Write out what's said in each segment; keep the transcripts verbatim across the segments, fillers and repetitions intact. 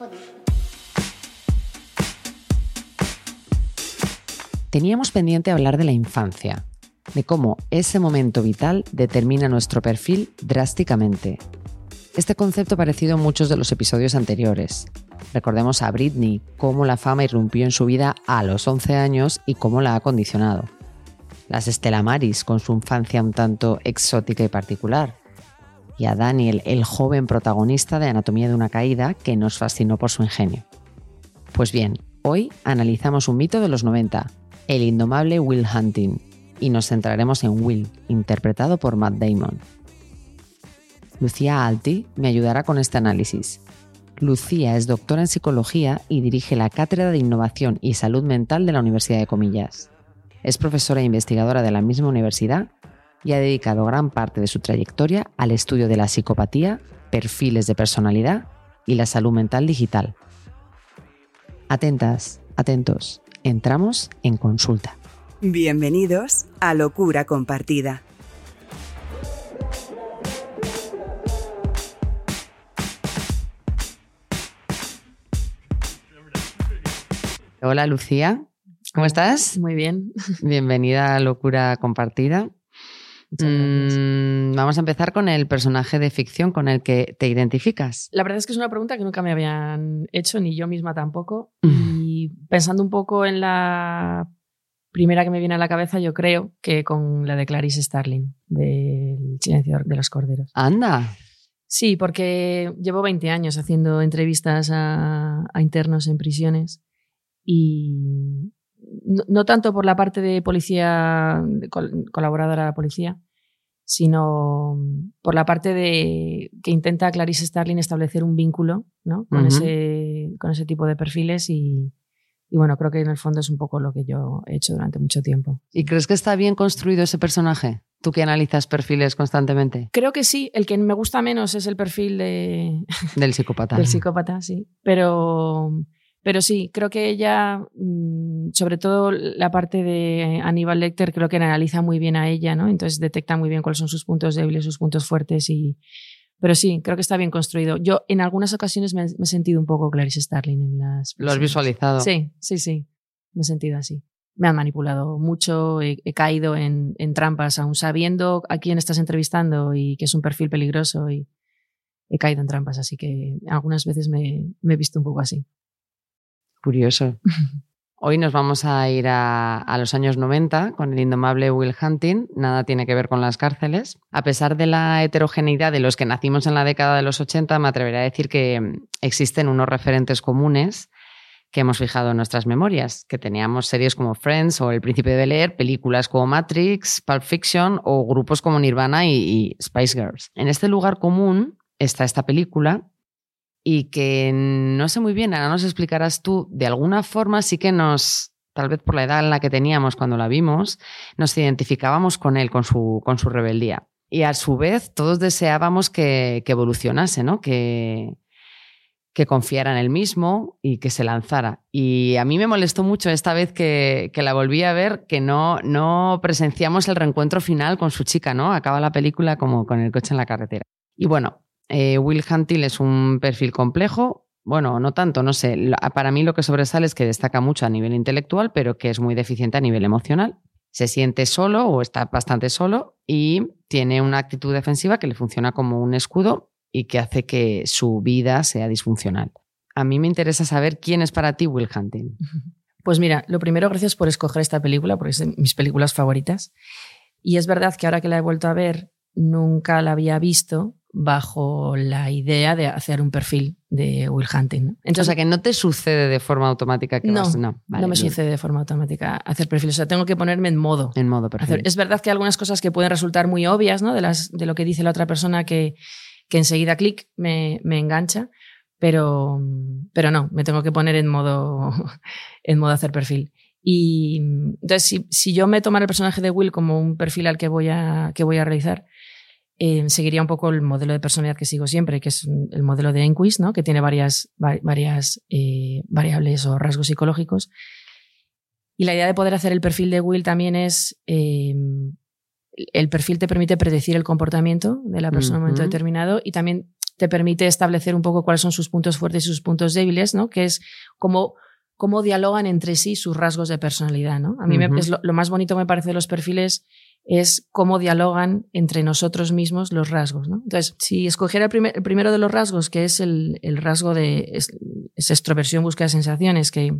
Teníamos pendiente hablar de la infancia, de cómo ese momento vital determina nuestro perfil drásticamente. Este concepto ha aparecido en muchos de los episodios anteriores. Recordemos a Britney, cómo la fama irrumpió en su vida a los once años y cómo la ha condicionado. Las Stella Maris, con su infancia un tanto exótica y particular. Y a Daniel, el joven protagonista de Anatomía de una caída, que nos fascinó por su ingenio. Pues bien, hoy analizamos un mito de los noventa, el indomable Will Hunting, y nos centraremos en Will, interpretado por Matt Damon. Lucía Alti me ayudará con este análisis. Lucía es doctora en psicología y dirige la Cátedra de Innovación y Salud Mental de la Universidad de Comillas. Es profesora e investigadora de la misma universidad y ha dedicado gran parte de su trayectoria al estudio de la psicopatía, perfiles de personalidad y la salud mental digital. Atentas, atentos. Entramos en consulta. Bienvenidos a Locura Compartida. Hola Lucía, ¿cómo estás? Muy bien. Bienvenida a Locura Compartida. Muchas gracias. Mm, vamos a empezar con el personaje de ficción con el que te identificas. La verdad es que es una pregunta que nunca me habían hecho, ni yo misma tampoco. Y pensando un poco en la primera que me viene a la cabeza, yo creo que con la de Clarice Starling, del Silencio de los Corderos. ¡Anda! Sí, porque llevo veinte años haciendo entrevistas a, a internos en prisiones y no, no tanto por la parte de policía, de col- colaboradora de la policía, sino por la parte de que intenta Clarice Starling establecer un vínculo, ¿no? con, Uh-huh. ese, con ese tipo de perfiles y, y bueno, creo que en el fondo es un poco lo que yo he hecho durante mucho tiempo. ¿Y crees que está bien construido ese personaje? Tú que analizas perfiles constantemente. Creo que sí, el que me gusta menos es el perfil de, Del psicópata. del psicópata, sí, pero... Pero sí, creo que ella, sobre todo la parte de Aníbal Lecter, creo que analiza muy bien a ella, ¿no? Entonces detecta muy bien cuáles son sus puntos débiles, sus puntos fuertes. Y... Pero sí, creo que está bien construido. Yo en algunas ocasiones me, me he sentido un poco Clarice Starling en las... ¿Lo has visualizado? Sí, sí, sí. Me he sentido así. Me han manipulado mucho, he, he caído en, en trampas, aún sabiendo a quién estás entrevistando y que es un perfil peligroso, y he caído en trampas, así que algunas veces me, me he visto un poco así. Curioso. Hoy nos vamos a ir a, a los años noventa con el indomable Will Hunting. Nada tiene que ver con las cárceles. A pesar de la heterogeneidad de los que nacimos en la década de los ochenta, me atrevería a decir que existen unos referentes comunes que hemos fijado en nuestras memorias, que teníamos series como Friends o El Príncipe de Bel-Air, películas como Matrix, Pulp Fiction o grupos como Nirvana y, y Spice Girls. En este lugar común está esta película, y que no sé muy bien, ahora nos explicarás tú, de alguna forma sí que nos, tal vez por la edad en la que teníamos cuando la vimos, nos identificábamos con él, con su, con su rebeldía. Y a su vez todos deseábamos que, que evolucionase, ¿no? Que, que confiara en él mismo y que se lanzara. Y a mí me molestó mucho esta vez que, que la volví a ver, que no, no presenciamos el reencuentro final con su chica, ¿no? Acaba la película como con el coche en la carretera. Y bueno, Eh, Will Hunting es un perfil complejo, bueno, no tanto, no sé, para mí lo que sobresale es que destaca mucho a nivel intelectual, pero que es muy deficiente a nivel emocional. Se siente solo o está bastante solo y tiene una actitud defensiva que le funciona como un escudo y que hace que su vida sea disfuncional. A mí me interesa saber quién es para ti Will Hunting. Pues mira, lo primero, gracias por escoger esta película, porque es de mis películas favoritas. Y es verdad que ahora que la he vuelto a ver, nunca la había visto bajo la idea de hacer un perfil de Will Hunting, ¿no? Entonces, o sea, que no te sucede de forma automática que no, vas... No, vale, no me bien. sucede de forma automática hacer perfiles. O sea, tengo que ponerme en modo. En modo perfil. Hacer. Es verdad que hay algunas cosas que pueden resultar muy obvias, ¿no? De, las, de lo que dice la otra persona que, que enseguida clic me, me engancha, pero, pero no, me tengo que poner en modo, en modo hacer perfil. Y entonces, si, si yo me tomara el personaje de Will como un perfil al que voy a, que voy a realizar, Eh, seguiría un poco el modelo de personalidad que sigo siempre, que es el modelo de Enquist, ¿no? Que tiene varias, varias eh, variables o rasgos psicológicos. Y la idea de poder hacer el perfil de Will también es... Eh, el perfil te permite predecir el comportamiento de la persona en un momento determinado y también te permite establecer un poco cuáles son sus puntos fuertes y sus puntos débiles, ¿no? Que es cómo, cómo dialogan entre sí sus rasgos de personalidad, ¿no? A mí uh-huh. me, es lo, lo más bonito que me parece de los perfiles es cómo dialogan entre nosotros mismos los rasgos, ¿no? Entonces, si escogiera el, primer, el primero de los rasgos, que es el, el rasgo de es, es extroversión, búsqueda de sensaciones, que,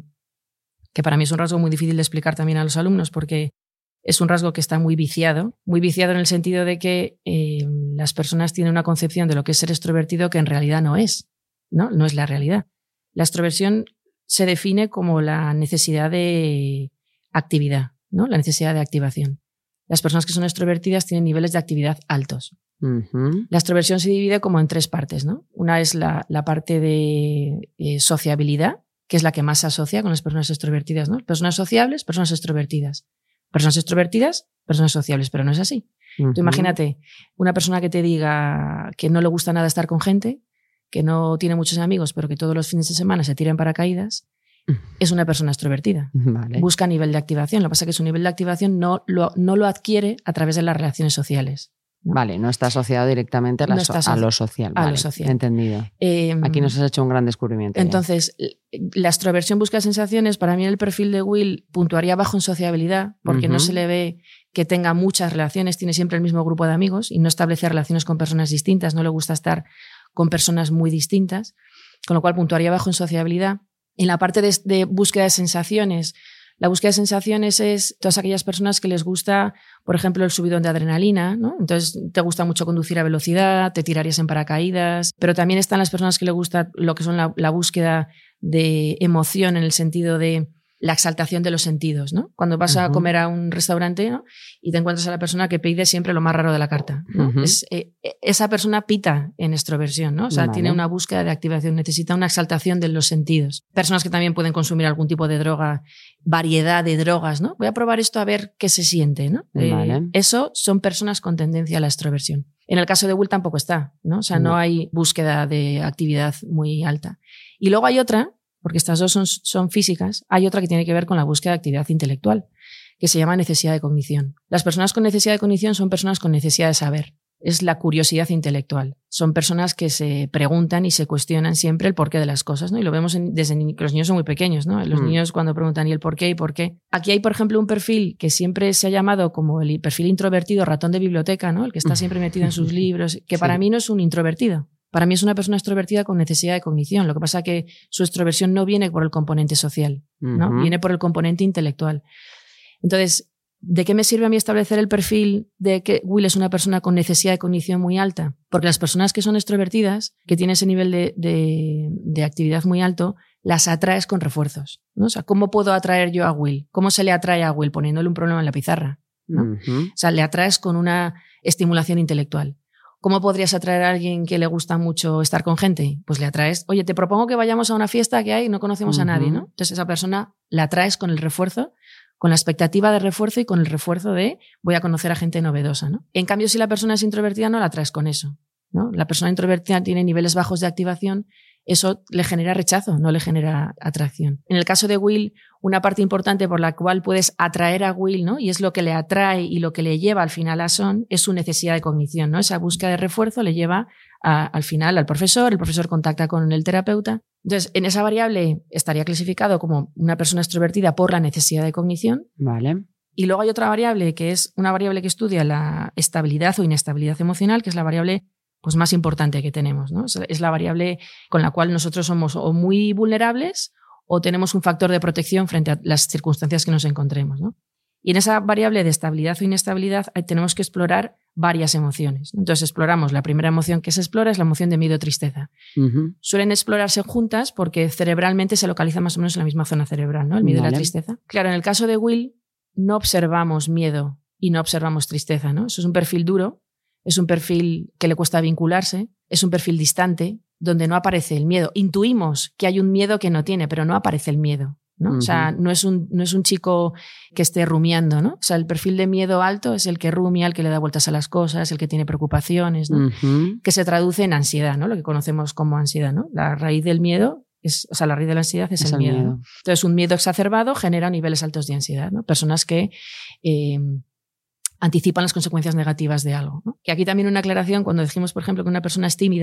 que para mí es un rasgo muy difícil de explicar también a los alumnos porque es un rasgo que está muy viciado, muy viciado en el sentido de que eh, las personas tienen una concepción de lo que es ser extrovertido que en realidad no es, ¿no? No es la realidad. La extroversión se define como la necesidad de actividad, ¿no? La necesidad de activación. Las personas que son extrovertidas tienen niveles de actividad altos. Uh-huh. La extroversión se divide como en tres partes, ¿no? Una es la, la parte de eh, sociabilidad, que es la que más se asocia con las personas extrovertidas, ¿no? Personas sociables, personas extrovertidas. Personas extrovertidas, personas sociables, pero no es así. Uh-huh. Tú imagínate una persona que te diga que no le gusta nada estar con gente, que no tiene muchos amigos, pero que todos los fines de semana se tira en paracaídas. Es una persona extrovertida. Vale. Busca nivel de activación. Lo que pasa es que su nivel de activación no lo, no lo adquiere a través de las relaciones sociales, ¿no? Vale, no está asociado directamente a, la no so a lo social. A vale, lo social. Entendido. Eh, Aquí nos has hecho un gran descubrimiento. Entonces, ya. La extroversión busca sensaciones. Para mí el perfil de Will puntuaría bajo en sociabilidad porque uh-huh. no se le ve que tenga muchas relaciones, tiene siempre el mismo grupo de amigos y no establece relaciones con personas distintas, no le gusta estar con personas muy distintas, con lo cual puntuaría bajo en sociabilidad. En la parte de, de búsqueda de sensaciones, la búsqueda de sensaciones es todas aquellas personas que les gusta, por ejemplo, el subidón de adrenalina, ¿no? Entonces te gusta mucho conducir a velocidad, te tirarías en paracaídas, pero también están las personas que les gusta lo que son la, la búsqueda de emoción en el sentido de la exaltación de los sentidos, ¿no? Cuando vas uh-huh. a comer a un restaurante, ¿no? Y te encuentras a la persona que pide siempre lo más raro de la carta, ¿no? Uh-huh. Es, eh, esa persona pita en extroversión, ¿no? O sea, vale. tiene una búsqueda de activación, necesita una exaltación de los sentidos. Personas que también pueden consumir algún tipo de droga, variedad de drogas, ¿no? Voy a probar esto a ver qué se siente, ¿no? Vale. Eh, eso son personas con tendencia a la extroversión. En el caso de Will tampoco está, ¿no? O sea, no, no hay búsqueda de actividad muy alta. Y luego hay otra, porque estas dos son, son físicas, hay otra que tiene que ver con la búsqueda de actividad intelectual, que se llama necesidad de cognición. Las personas con necesidad de cognición son personas con necesidad de saber. Es la curiosidad intelectual. Son personas que se preguntan y se cuestionan siempre el porqué de las cosas, ¿no? Y lo vemos en, desde que los niños son muy pequeños, ¿no? Los mm. niños cuando preguntan ¿y el porqué y por qué? Aquí hay, por ejemplo, un perfil que siempre se ha llamado como el perfil introvertido, ratón de biblioteca, ¿no? El que está siempre metido en sus libros, que sí. para mí no es un introvertido. Para mí es una persona extrovertida con necesidad de cognición. Lo que pasa es que su extroversión no viene por el componente social, ¿no? Uh-huh. Viene por el componente intelectual. Entonces, ¿de qué me sirve a mí establecer el perfil de que Will es una persona con necesidad de cognición muy alta? Porque las personas que son extrovertidas, que tienen ese nivel de, de, de actividad muy alto, las atraes con refuerzos, ¿no? O sea, ¿cómo puedo atraer yo a Will? ¿Cómo se le atrae a Will? Poniéndole un problema en la pizarra, ¿no? Uh-huh. O sea, le atraes con una estimulación intelectual. ¿Cómo podrías atraer a alguien que le gusta mucho estar con gente? Pues le atraes, oye, te propongo que vayamos a una fiesta que hay y no conocemos uh-huh. a nadie, ¿no? Entonces esa persona la atraes con el refuerzo, con la expectativa de refuerzo y con el refuerzo de voy a conocer a gente novedosa, ¿no? En cambio, si la persona es introvertida, no la atraes con eso, ¿no? La persona introvertida tiene niveles bajos de activación, eso le genera rechazo, no le genera atracción. En el caso de Will, una parte importante por la cual puedes atraer a Will, ¿no? Y es lo que le atrae y lo que le lleva al final a Son, es su necesidad de cognición, ¿no? Esa búsqueda de refuerzo le lleva a, al final al profesor, el profesor contacta con el terapeuta. Entonces, en esa variable estaría clasificado como una persona extrovertida por la necesidad de cognición. Vale. Y luego hay otra variable que es una variable que estudia la estabilidad o inestabilidad emocional, que es la variable pues más importante que tenemos, ¿no? Es la variable con la cual nosotros somos o muy vulnerables o tenemos un factor de protección frente a las circunstancias que nos encontremos, ¿no? Y en esa variable de estabilidad o inestabilidad tenemos que explorar varias emociones. Entonces exploramos, la primera emoción que se explora es la emoción de miedo o tristeza. Uh-huh. Suelen explorarse juntas porque cerebralmente se localiza más o menos en la misma zona cerebral, ¿no? El miedo vale. y la tristeza. Claro, en el caso de Will no observamos miedo y no observamos tristeza, ¿no? Eso es un perfil duro. Es un perfil que le cuesta vincularse, es un perfil distante, donde no aparece el miedo. Intuimos que hay un miedo que no tiene, pero no aparece el miedo, ¿no? Uh-huh. O sea, no es, un, no es un chico que esté rumiando, ¿no? O sea, el perfil de miedo alto es el que rumia, el que le da vueltas a las cosas, el que tiene preocupaciones, ¿no? Uh-huh. Que se traduce en ansiedad, ¿no? Lo que conocemos como ansiedad, ¿no? La raíz del miedo, es, o sea, la raíz de la ansiedad es, es el, el miedo. miedo. Entonces, un miedo exacerbado genera niveles altos de ansiedad, ¿no? Personas que Eh, anticipan las consecuencias negativas de algo, ¿no? Y aquí también una aclaración, cuando decimos, por ejemplo, que una persona es tímida,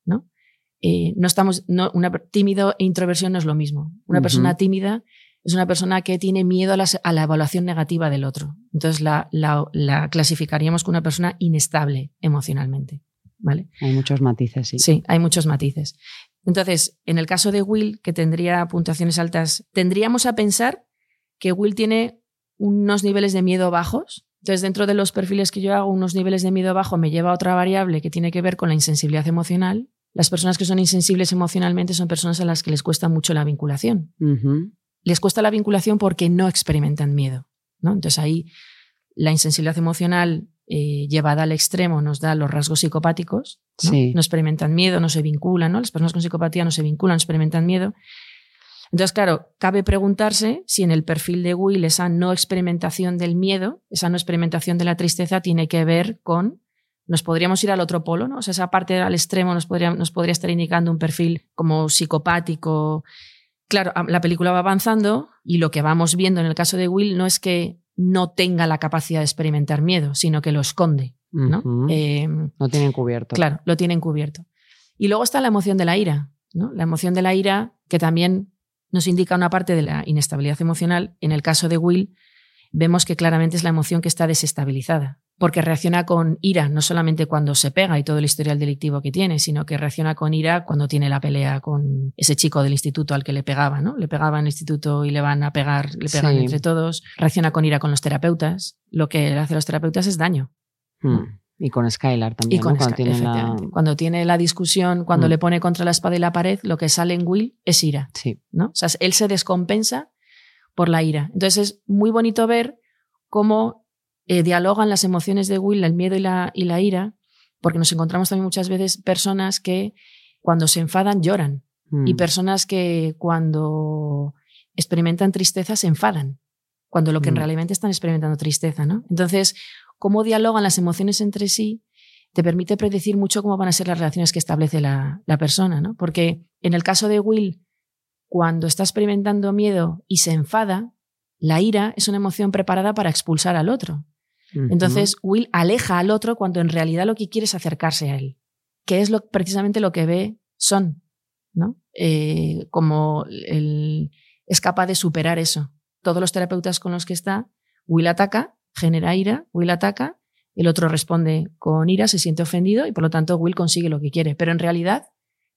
¿no? Eh, no estamos, no, una, tímido e introversión no es lo mismo. Una uh-huh. persona tímida es una persona que tiene miedo a la, a la evaluación negativa del otro. Entonces la, la, la clasificaríamos como una persona inestable emocionalmente, ¿vale? Hay muchos matices, sí. Sí, hay muchos matices. Entonces, en el caso de Will, que tendría puntuaciones altas, tendríamos a pensar que Will tiene unos niveles de miedo bajos. Entonces, dentro de los perfiles que yo hago, unos niveles de miedo bajo me lleva a otra variable que tiene que ver con la insensibilidad emocional. Las personas que son insensibles emocionalmente son personas a las que les cuesta mucho la vinculación. Uh-huh. Les cuesta la vinculación porque no experimentan miedo, ¿no? Entonces ahí la insensibilidad emocional eh, llevada al extremo nos da los rasgos psicopáticos, ¿no? Sí. No experimentan miedo, no se vinculan, ¿no? Las personas con psicopatía no se vinculan, no experimentan miedo. Entonces, claro, cabe preguntarse si en el perfil de Will esa no experimentación del miedo, esa no experimentación de la tristeza tiene que ver con... Nos podríamos ir al otro polo, ¿no? O sea, esa parte al extremo nos podría, nos podría estar indicando un perfil como psicopático. Claro, la película va avanzando y lo que vamos viendo en el caso de Will no es que no tenga la capacidad de experimentar miedo, sino que lo esconde, ¿no? Uh-huh. Eh, lo tienen cubierto. Claro, lo tienen cubierto. Y luego está la emoción de la ira, ¿no? La emoción de la ira que también nos indica una parte de la inestabilidad emocional. En el caso de Will vemos que claramente es la emoción que está desestabilizada, porque reacciona con ira no solamente cuando se pega y todo el historial delictivo que tiene, sino que reacciona con ira cuando tiene la pelea con ese chico del instituto al que le pegaba, ¿no? Le pegaba en el instituto y le van a pegar, le pegan sí. entre todos. Reacciona con ira con los terapeutas. Lo que le hace a los terapeutas es daño. Hmm. Y con Skylar también, y con ¿no? Cuando, Sky, tiene la... cuando tiene la discusión, cuando hmm. le pone contra la espada y la pared, lo que sale en Will es ira, sí. ¿no? O sea, él se descompensa por la ira. Entonces es muy bonito ver cómo eh, dialogan las emociones de Will, el miedo y la, y la ira, porque nos encontramos también muchas veces personas que cuando se enfadan lloran mm. y personas que cuando experimentan tristeza se enfadan, cuando lo que mm. realmente están experimentando tristeza, ¿no? Entonces, cómo dialogan las emociones entre sí te permite predecir mucho cómo van a ser las relaciones que establece la, la persona, ¿no? Porque en el caso de Will, cuando está experimentando miedo y se enfada, la ira es una emoción preparada para expulsar al otro. Uh-huh. Entonces, Will aleja al otro cuando en realidad lo que quiere es acercarse a él, que es lo, precisamente lo que ve Son, ¿no? Eh, como él es capaz de superar eso. Todos los terapeutas con los que está, Will ataca, genera ira, Will ataca, el otro responde con ira, se siente ofendido y por lo tanto Will consigue lo que quiere. Pero en realidad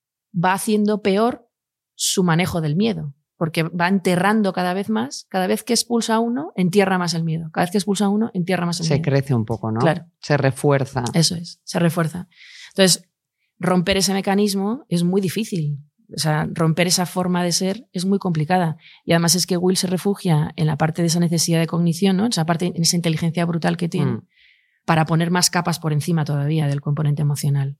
va haciendo peor su manejo del miedo, porque va enterrando cada vez más. Cada vez que expulsa a uno, entierra más el miedo. Cada vez que expulsa a uno, entierra más el se miedo. Se crece un poco, ¿no? Claro. Se refuerza. Eso es, se refuerza. Entonces, romper ese mecanismo es muy difícil. O sea, romper esa forma de ser es muy complicada. Y además es que Will se refugia en la parte de esa necesidad de cognición, ¿no? En esa parte, en esa inteligencia brutal que tiene, mm. para poner más capas por encima todavía del componente emocional.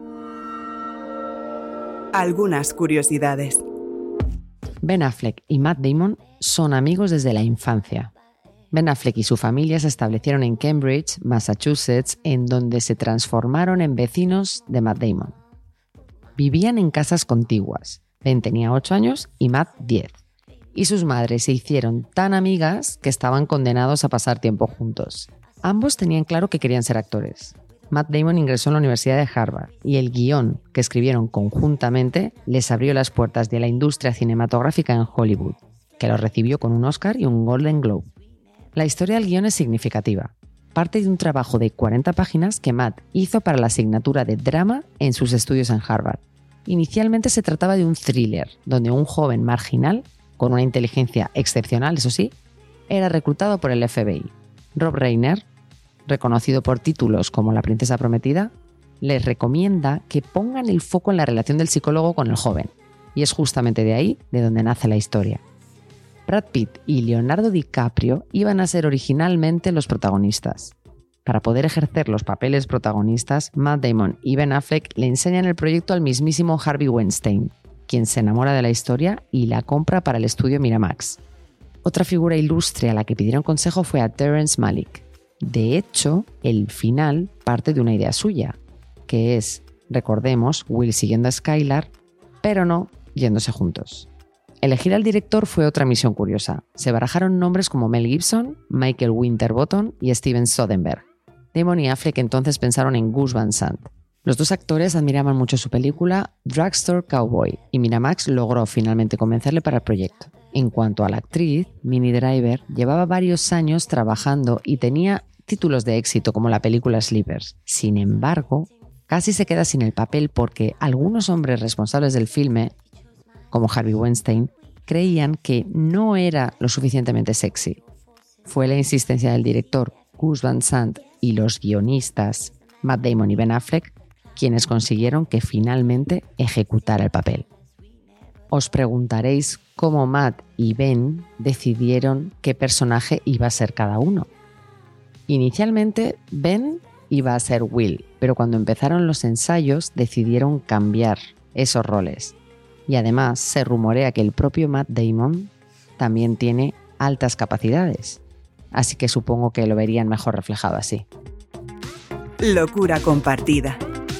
Algunas curiosidades. Ben Affleck y Matt Damon son amigos desde la infancia. Ben Affleck y su familia se establecieron en Cambridge, Massachusetts, en donde se transformaron en vecinos de Matt Damon. Vivían en casas contiguas. Ben tenía ocho años y Matt diez. Y sus madres se hicieron tan amigas que estaban condenados a pasar tiempo juntos. Ambos tenían claro que querían ser actores. Matt Damon ingresó en la Universidad de Harvard y el guión que escribieron conjuntamente les abrió las puertas de la industria cinematográfica en Hollywood, que lo recibió con un Oscar y un Golden Globe. La historia del guión es significativa. Parte de un trabajo de cuarenta páginas que Matt hizo para la asignatura de drama en sus estudios en Harvard. Inicialmente se trataba de un thriller, donde un joven marginal, con una inteligencia excepcional, eso sí, era reclutado por el F B I. Rob Reiner, reconocido por títulos como La princesa prometida, les recomienda que pongan el foco en la relación del psicólogo con el joven. Y es justamente de ahí de donde nace la historia. Brad Pitt y Leonardo DiCaprio iban a ser originalmente los protagonistas. Para poder ejercer los papeles protagonistas, Matt Damon y Ben Affleck le enseñan el proyecto al mismísimo Harvey Weinstein, quien se enamora de la historia y la compra para el estudio Miramax. Otra figura ilustre a la que pidieron consejo fue a Terrence Malick. De hecho, el final parte de una idea suya, que es, recordemos, Will siguiendo a Skylar, pero no yéndose juntos. Elegir al director fue otra misión curiosa. Se barajaron nombres como Mel Gibson, Michael Winterbottom y Steven Soderbergh. Damon y Affleck entonces pensaron en Gus Van Sant. Los dos actores admiraban mucho su película Drugstore Cowboy y Miramax logró finalmente convencerle para el proyecto. En cuanto a la actriz, Minnie Driver llevaba varios años trabajando y tenía títulos de éxito como la película Sleepers. Sin embargo, casi se queda sin el papel porque algunos hombres responsables del filme, como Harvey Weinstein, creían que no era lo suficientemente sexy. Fue la insistencia del director Gus Van Sant y los guionistas Matt Damon y Ben Affleck quienes consiguieron que finalmente ejecutara el papel. Os preguntaréis cómo Matt y Ben decidieron qué personaje iba a ser cada uno. Inicialmente, Ben iba a ser Will, pero cuando empezaron los ensayos decidieron cambiar esos roles. Y además se rumorea que el propio Matt Damon también tiene altas capacidades, así que supongo que lo verían mejor reflejado así. Locura compartida.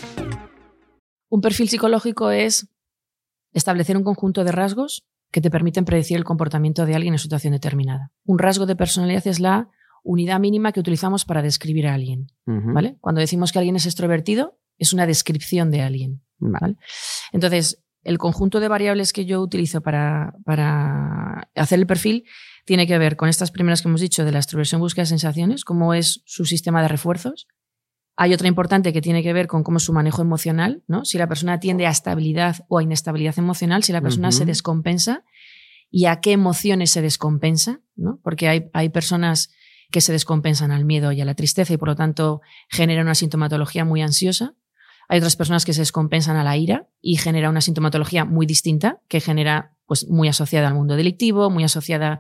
Un perfil psicológico es establecer un conjunto de rasgos que te permiten predecir el comportamiento de alguien en situación determinada. Un rasgo de personalidad es la unidad mínima que utilizamos para describir a alguien. Uh-huh. ¿Vale? Cuando decimos que alguien es extrovertido, es una descripción de alguien. Vale. ¿Vale? Entonces, el conjunto de variables que yo utilizo para, para hacer el perfil tiene que ver con estas primeras que hemos dicho de la extroversión, búsqueda de sensaciones, cómo es su sistema de refuerzos. Hay otra importante que tiene que ver con cómo es su manejo emocional, ¿no? Si la persona tiende a estabilidad o a inestabilidad emocional, si la persona uh-huh. se descompensa y a qué emociones se descompensa, ¿no? Porque hay, hay personas que se descompensan al miedo y a la tristeza y por lo tanto generan una sintomatología muy ansiosa. Hay otras personas que se descompensan a la ira y genera una sintomatología muy distinta que genera, pues, muy asociada al mundo delictivo, muy asociada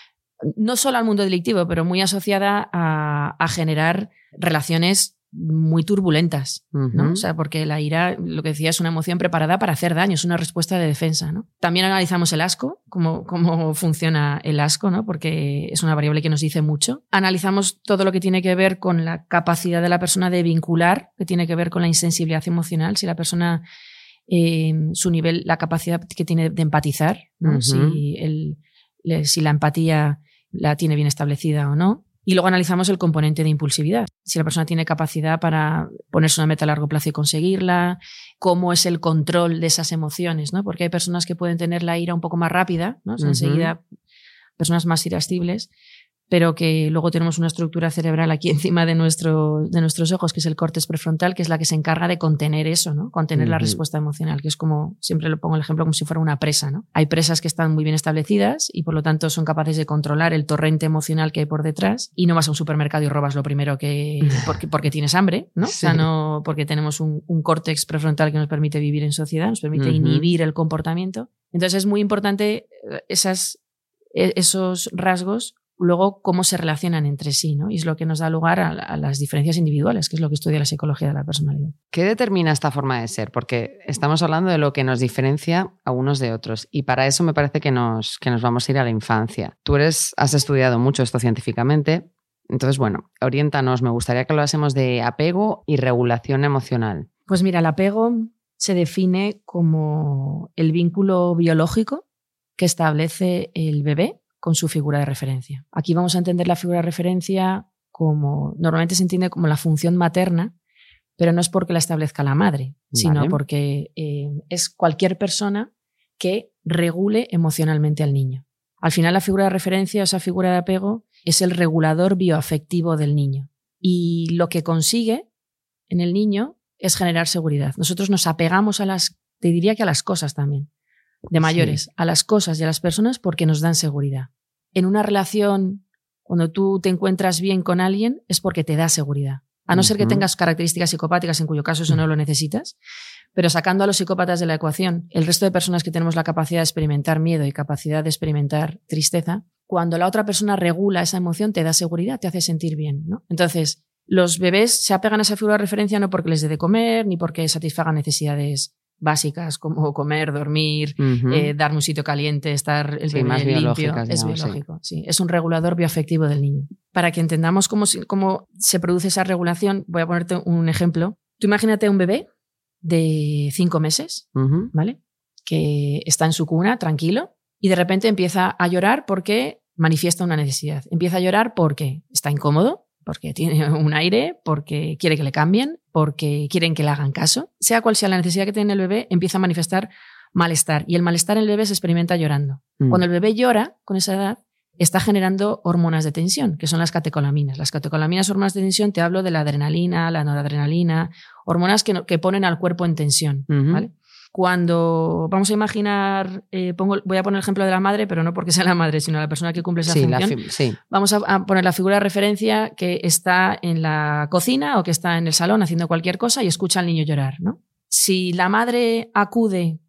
no solo al mundo delictivo, pero muy asociada a, a generar relaciones muy turbulentas, ¿no? Uh-huh. O sea, porque la ira, lo que decía, es una emoción preparada para hacer daño, es una respuesta de defensa, ¿no? También analizamos el asco, cómo, cómo funciona el asco, ¿no? Porque es una variable que nos dice mucho. Analizamos todo lo que tiene que ver con la capacidad de la persona de vincular, que tiene que ver con la insensibilidad emocional, si la persona, eh, su nivel, la capacidad que tiene de empatizar, ¿no? Uh-huh. Si, el, si la empatía la tiene bien establecida o no. Y luego analizamos el componente de impulsividad. Si la persona tiene capacidad para ponerse una meta a largo plazo y conseguirla, cómo es el control de esas emociones, ¿no? Porque hay personas que pueden tener la ira un poco más rápida, ¿no? O sea, uh-huh. enseguida, personas más irascibles, pero que luego tenemos una estructura cerebral aquí encima de, nuestro, de nuestros ojos, que es el córtex prefrontal, que es la que se encarga de contener eso, ¿no? Contener uh-huh. la respuesta emocional, que es como, siempre lo pongo el ejemplo, como si fuera una presa, ¿no? Hay presas que están muy bien establecidas y por lo tanto son capaces de controlar el torrente emocional que hay por detrás, y no vas a un supermercado y robas lo primero que... porque, porque tienes hambre, ¿no? Sí. O sea, no porque tenemos un, un córtex prefrontal que nos permite vivir en sociedad, nos permite uh-huh. inhibir el comportamiento. Entonces es muy importante esas, esos rasgos, luego cómo se relacionan entre sí, ¿no? Y es lo que nos da lugar a, a las diferencias individuales, que es lo que estudia la psicología de la personalidad. ¿Qué determina esta forma de ser? Porque estamos hablando de lo que nos diferencia a unos de otros y para eso me parece que nos, que nos vamos a ir a la infancia. Tú eres, has estudiado mucho esto científicamente, entonces, bueno, oriéntanos, me gustaría que hablásemos de apego y regulación emocional. Pues mira, el apego se define como el vínculo biológico que establece el bebé con su figura de referencia. Aquí vamos a entender la figura de referencia como, normalmente se entiende como la función materna, pero no es porque la establezca la madre, sino vale. porque eh, es cualquier persona que regule emocionalmente al niño. Al final la figura de referencia, esa figura de apego, es el regulador bioafectivo del niño. Y lo que consigue en el niño es generar seguridad. Nosotros nos apegamos a las, te diría que a las cosas también, de mayores, sí. a las cosas y a las personas porque nos dan seguridad. En una relación, cuando tú te encuentras bien con alguien, es porque te da seguridad. A no uh-huh. ser que tengas características psicopáticas, en cuyo caso eso no lo necesitas, pero sacando a los psicópatas de la ecuación, el resto de personas que tenemos la capacidad de experimentar miedo y capacidad de experimentar tristeza, cuando la otra persona regula esa emoción, te da seguridad, te hace sentir bien, ¿no? Entonces, los bebés se apegan a esa figura de referencia no porque les dé de comer, ni porque satisfagan necesidades básicas como comer, dormir, uh-huh. eh, darme un sitio caliente, estar el sí, bebé más limpio. Digamos, es biológico, sí. sí. Es un regulador bioafectivo del niño. Para que entendamos cómo, cómo se produce esa regulación, voy a ponerte un ejemplo. Tú imagínate un bebé de cinco meses, uh-huh. ¿vale? Que está en su cuna, tranquilo, y de repente empieza a llorar porque manifiesta una necesidad. Empieza a llorar porque está incómodo, porque tiene un aire, porque quiere que le cambien, porque quieren que le hagan caso. Sea cual sea la necesidad que tiene el bebé, empieza a manifestar malestar. Y el malestar en el bebé se experimenta llorando. Mm. Cuando el bebé llora, con esa edad, está generando hormonas de tensión, que son las catecolaminas. Las catecolaminas, hormonas de tensión, te hablo de la adrenalina, la noradrenalina, hormonas que, no, que ponen al cuerpo en tensión. Uh-huh. ¿Vale? Cuando vamos a imaginar, eh, pongo, voy a poner el ejemplo de la madre, pero no porque sea la madre, sino la persona que cumple esa sí, función. La sí. Vamos a, a poner la figura de referencia que está en la cocina o que está en el salón haciendo cualquier cosa y escucha al niño llorar, ¿no? Si la madre acude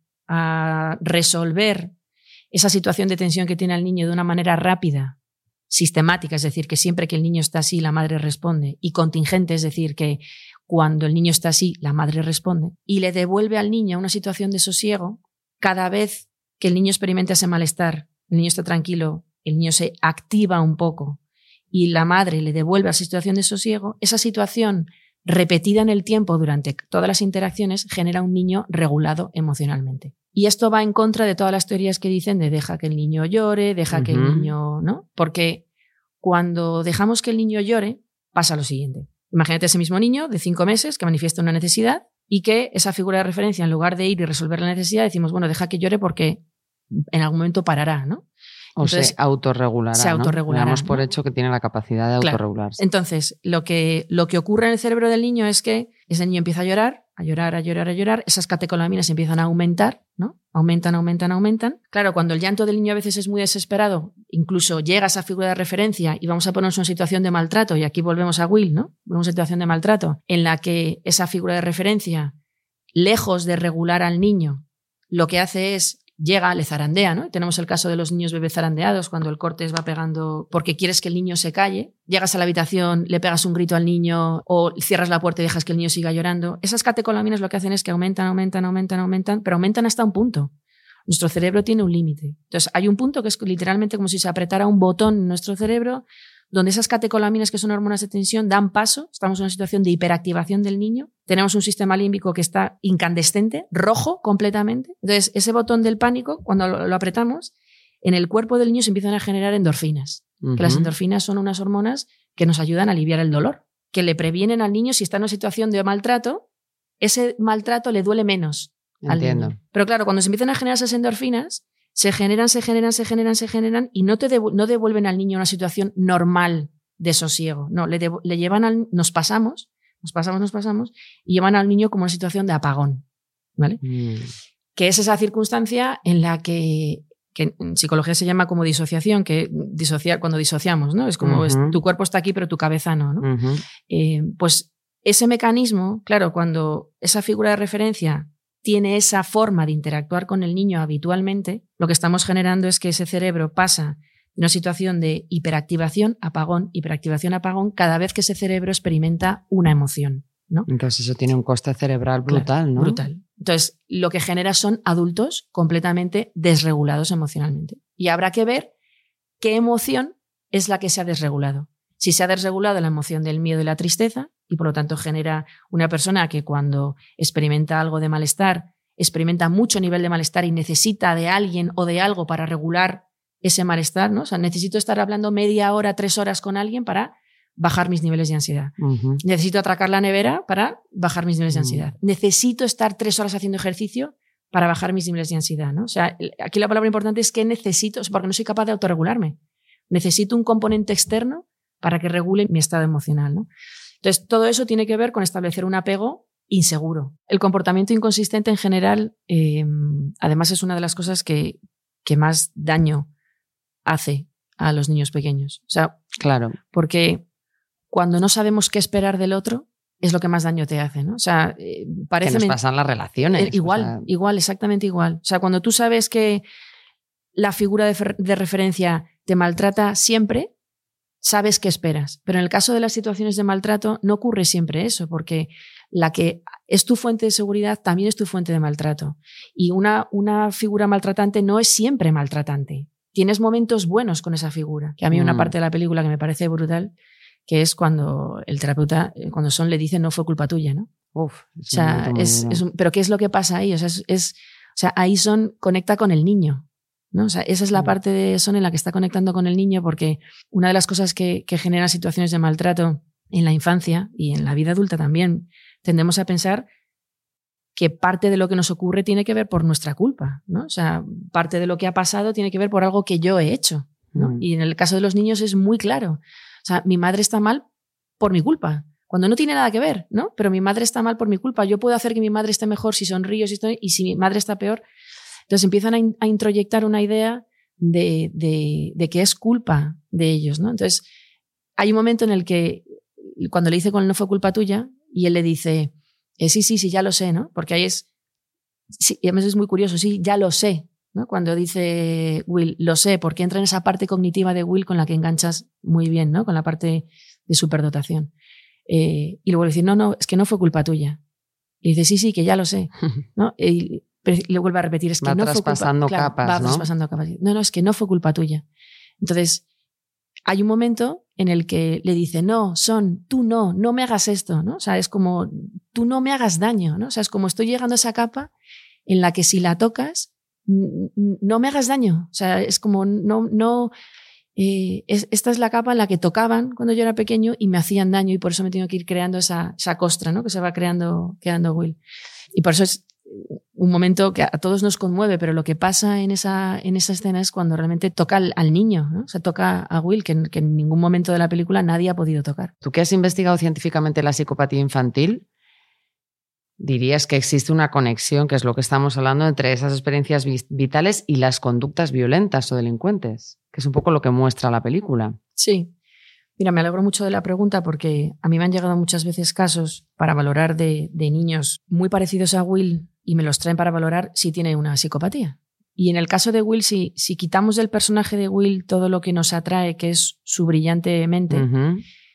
a resolver esa situación de tensión que tiene el niño de una manera rápida, sistemática, es decir, que siempre que el niño está así, la madre responde, y contingente, es decir, que cuando el niño está así, la madre responde, y le devuelve al niño una situación de sosiego, cada vez que el niño experimenta ese malestar, el niño está tranquilo, el niño se activa un poco, y la madre le devuelve a esa situación de sosiego, esa situación repetida en el tiempo durante todas las interacciones genera un niño regulado emocionalmente. Y esto va en contra de todas las teorías que dicen de deja que el niño llore, deja uh-huh. que el niño... ¿no? Porque cuando dejamos que el niño llore, pasa lo siguiente. Imagínate ese mismo niño de cinco meses que manifiesta una necesidad y que esa figura de referencia, en lugar de ir y resolver la necesidad, decimos, bueno, deja que llore porque en algún momento parará, ¿no? O Entonces, se autorregulará. Se autorregulará. Damos por ¿no? hecho que tiene la capacidad de claro. autorregularse. Entonces, lo que, lo que ocurre en el cerebro del niño es que ese niño empieza a llorar, a llorar, a llorar, a llorar. Esas catecolaminas empiezan a aumentar, ¿no? Aumentan, aumentan, aumentan. Claro, cuando el llanto del niño a veces es muy desesperado, incluso llega a esa figura de referencia y vamos a ponernos en situación de maltrato, y aquí volvemos a Will, ¿no? Volvemos a situación de maltrato, en la que esa figura de referencia, lejos de regular al niño, lo que hace es llega, le zarandea, ¿no? Tenemos el caso de los niños bebés zarandeados, cuando el cortés va pegando porque quieres que el niño se calle. Llegas a la habitación, le pegas un grito al niño o cierras la puerta y dejas que el niño siga llorando. Esas catecolaminas lo que hacen es que aumentan, aumentan, aumentan, aumentan, pero aumentan hasta un punto. Nuestro cerebro tiene un límite. Entonces, hay un punto que es literalmente como si se apretara un botón en nuestro cerebro donde esas catecolaminas, que son hormonas de tensión, dan paso. Estamos en una situación de hiperactivación del niño. Tenemos un sistema límbico que está incandescente, rojo completamente. Entonces, ese botón del pánico, cuando lo, lo apretamos, en el cuerpo del niño se empiezan a generar endorfinas. Uh-huh. Que las endorfinas son unas hormonas que nos ayudan a aliviar el dolor, que le previenen al niño si está en una situación de maltrato, ese maltrato le duele menos al Entiendo. niño. Pero claro, cuando se empiezan a generar esas endorfinas, se generan, se generan, se generan, se generan y no, te devu- no devuelven al niño a una situación normal de sosiego. No, le, devu- le llevan al... Nos pasamos, nos pasamos, nos pasamos y llevan al niño como una situación de apagón, ¿vale? Mm. Que es esa circunstancia en la que, que en psicología se llama como disociación, que disociar cuando disociamos, ¿no? Es como uh-huh. es, tu cuerpo está aquí pero tu cabeza no, ¿no? Uh-huh. Eh, pues ese mecanismo, claro, cuando esa figura de referencia tiene esa forma de interactuar con el niño habitualmente, lo que estamos generando es que ese cerebro pasa de una situación de hiperactivación, apagón, hiperactivación, apagón, cada vez que ese cerebro experimenta una emoción, ¿no? Entonces eso tiene un coste cerebral brutal, claro, ¿no? Brutal. Entonces, lo que genera son adultos completamente desregulados emocionalmente. Y habrá que ver qué emoción es la que se ha desregulado. Si se ha desregulado la emoción del miedo y la tristeza, y por lo tanto genera una persona que cuando experimenta algo de malestar, experimenta mucho nivel de malestar y necesita de alguien o de algo para regular ese malestar, ¿no? O sea, necesito estar hablando media hora, tres horas con alguien para bajar mis niveles de ansiedad. Uh-huh. Necesito atracar la nevera para bajar mis niveles uh-huh. de ansiedad. Necesito estar tres horas haciendo ejercicio para bajar mis niveles de ansiedad, ¿no? O sea, aquí la palabra importante es que necesito, porque no soy capaz de autorregularme. Necesito un componente externo para que regule mi estado emocional, ¿no? Entonces, todo eso tiene que ver con establecer un apego inseguro. El comportamiento inconsistente en general, eh, además, es una de las cosas que, que más daño hace a los niños pequeños. O sea, claro. Porque cuando no sabemos qué esperar del otro, es lo que más daño te hace, ¿no? O sea, eh, parece... Que nos pasan las relaciones. Eh, igual, o sea... igual, exactamente igual. O sea, cuando tú sabes que la figura de, fer- de referencia te maltrata siempre, sabes qué esperas. Pero en el caso de las situaciones de maltrato no ocurre siempre eso, porque la que es tu fuente de seguridad también es tu fuente de maltrato. Y una, una figura maltratante no es siempre maltratante. Tienes momentos buenos con esa figura. Que a mí mm. una parte de la película que me parece brutal, que es cuando el terapeuta, cuando Son le dice no fue culpa tuya, ¿no? Uf, o sea, es, es un, pero ¿qué es lo que pasa ahí? O sea, es, es, o sea, ahí Son conecta con el niño, ¿no? O sea, esa es la parte de Son en la que está conectando con el niño, porque una de las cosas que, que genera situaciones de maltrato en la infancia y en la vida adulta también tendemos a pensar que parte de lo que nos ocurre tiene que ver por nuestra culpa, ¿no? O sea, parte de lo que ha pasado tiene que ver por algo que yo he hecho, ¿no? Mm. Y en el caso de los niños es muy claro. O sea, mi madre está mal por mi culpa, cuando no tiene nada que ver, ¿no? Pero mi madre está mal por mi culpa. Yo puedo hacer que mi madre esté mejor si sonrío, si estoy, y si mi madre está peor. Entonces empiezan a, in, a introyectar una idea de, de, de que es culpa de ellos, ¿no? Entonces hay un momento en el que cuando le dice con él no fue culpa tuya y él le dice eh, sí, sí, sí, ya lo sé, ¿no? Porque ahí es, sí, y además es muy curioso, sí, ya lo sé, ¿no? Cuando dice Will, lo sé, porque entra en esa parte cognitiva de Will con la que enganchas muy bien, ¿no? Con la parte de superdotación. Eh, y luego le dice, no, no, es que no fue culpa tuya. Y dice, sí, sí, que ya lo sé, ¿no? Y, pero le vuelve a repetir, es que va no fue culpa... traspasando claro, capas, va ¿no? traspasando capas. No, no, es que no fue culpa tuya. Entonces, hay un momento en el que le dice, no, Son, tú no, no me hagas esto, ¿no? O sea, es como, tú no me hagas daño, ¿no? O sea, es como estoy llegando a esa capa en la que si la tocas, no me hagas daño. O sea, es como, no, no, eh, es, esta es la capa en la que tocaban cuando yo era pequeño y me hacían daño y por eso me tengo que ir creando esa, esa costra, ¿no? Que se va creando, creando Will. Y por eso es un momento que a todos nos conmueve, pero lo que pasa en esa, en esa escena es cuando realmente toca al, al niño, ¿no? O sea, toca a Will, que, que en ningún momento de la película nadie ha podido tocar. Tú que has investigado científicamente la psicopatía infantil, dirías que existe una conexión, que es lo que estamos hablando, entre esas experiencias vitales y las conductas violentas o delincuentes, que es un poco lo que muestra la película. Sí. Mira, me alegro mucho de la pregunta porque a mí me han llegado muchas veces casos para valorar de, de niños muy parecidos a Will y me los traen para valorar si tiene una psicopatía. Y en el caso de Will, si, si quitamos del personaje de Will todo lo que nos atrae, que es su brillante mente, uh-huh.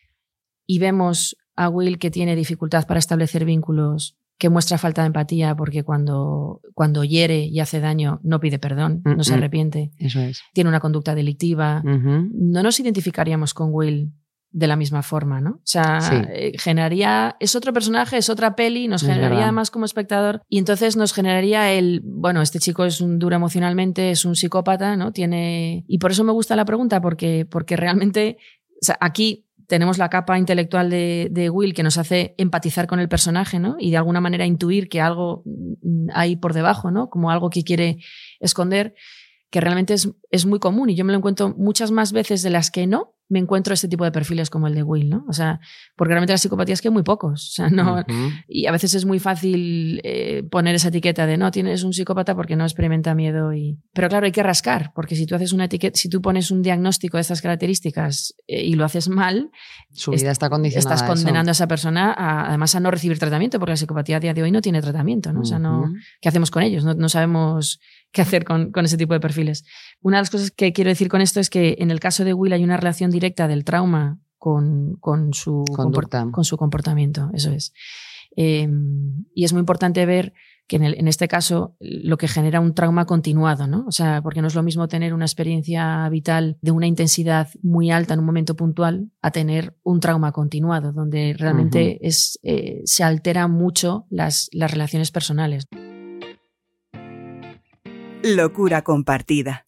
y vemos a Will que tiene dificultad para establecer vínculos, que muestra falta de empatía porque cuando, cuando hiere y hace daño no pide perdón, uh-huh. no se arrepiente. Eso es. Tiene una conducta delictiva. Uh-huh. No nos identificaríamos con Will de la misma forma, ¿no? O sea, sí. eh, generaría, es otro personaje, es otra peli, nos es generaría verdad. además como espectador y entonces nos generaría el, bueno, este chico es un duro emocionalmente, es un psicópata, ¿no? Tiene, y por eso me gusta la pregunta porque, porque realmente, o sea, aquí tenemos la capa intelectual de, de Will que nos hace empatizar con el personaje, ¿no? Y de alguna manera intuir que algo hay por debajo, ¿no? Como algo que quiere esconder, que realmente es, es muy común y yo me lo encuentro muchas más veces de las que no me encuentro este tipo de perfiles como el de Will, ¿no? O sea, porque realmente la psicopatía es que hay muy pocos, o sea, no, uh-huh. y a veces es muy fácil eh, poner esa etiqueta de no, tienes un psicópata porque no experimenta miedo y... Pero claro, hay que rascar, porque si tú haces una etiqueta, si tú pones un diagnóstico de estas características eh, y lo haces mal, su vida está condicionada. Estás condenando a, a esa persona a, además a no recibir tratamiento, porque la psicopatía a día de hoy no tiene tratamiento, ¿no? Uh-huh. O sea, no, ¿qué hacemos con ellos? No, no sabemos qué hacer con, con ese tipo de perfiles. Una de las cosas que quiero decir con esto es que en el caso de Will hay una relación directa del trauma con, con, su, Conducta. con su comportamiento, eso es. Eh, y es muy importante ver que en, el, en este caso lo que genera un trauma continuado, ¿no? O sea, porque no es lo mismo tener una experiencia vital de una intensidad muy alta en un momento puntual a tener un trauma continuado, donde realmente uh-huh. es, eh, se alteran mucho las, las relaciones personales. Locura compartida.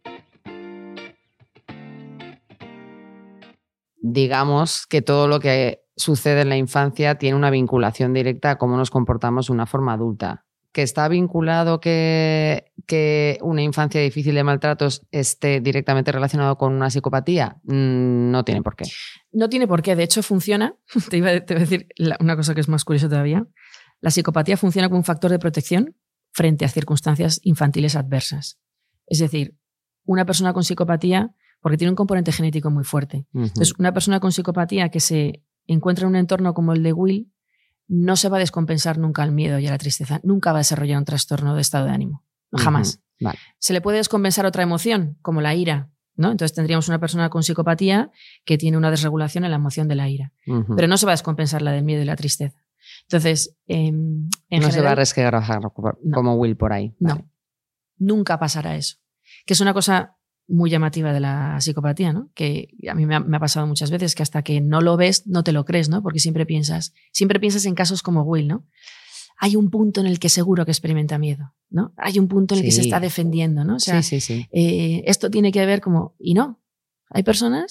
Digamos que todo lo que sucede en la infancia tiene una vinculación directa a cómo nos comportamos de una forma adulta. ¿Que está vinculado que, que una infancia difícil de maltratos esté directamente relacionado con una psicopatía? Mm, no tiene por qué. No tiene por qué, de hecho funciona. Te iba a, te iba a decir una cosa que es más curiosa todavía. La psicopatía funciona como un factor de protección frente a circunstancias infantiles adversas. Es decir, una persona con psicopatía, porque tiene un componente genético muy fuerte. Uh-huh. Entonces, una persona con psicopatía que se encuentra en un entorno como el de Will no se va a descompensar nunca el miedo y a la tristeza, nunca va a desarrollar un trastorno de estado de ánimo, jamás. Uh-huh. Vale. Se le puede descompensar otra emoción, como la ira, ¿no? Entonces tendríamos una persona con psicopatía que tiene una desregulación en la emoción de la ira, uh-huh. pero no se va a descompensar la del miedo y la tristeza. Entonces, eh, en no general, se va a resquebrajar como no, Will por ahí. No, vale. Nunca pasará eso, que es una cosa muy llamativa de la psicopatía, ¿no? Que a mí me ha, me ha pasado muchas veces que hasta que no lo ves no te lo crees, ¿no? Porque siempre piensas, siempre piensas en casos como Will, ¿no? Hay un punto en el que seguro que experimenta miedo, ¿no? Hay un punto en el sí. que se está defendiendo, ¿no? O sea, sí, sí, sí. Eh, esto tiene que ver como, y no, hay personas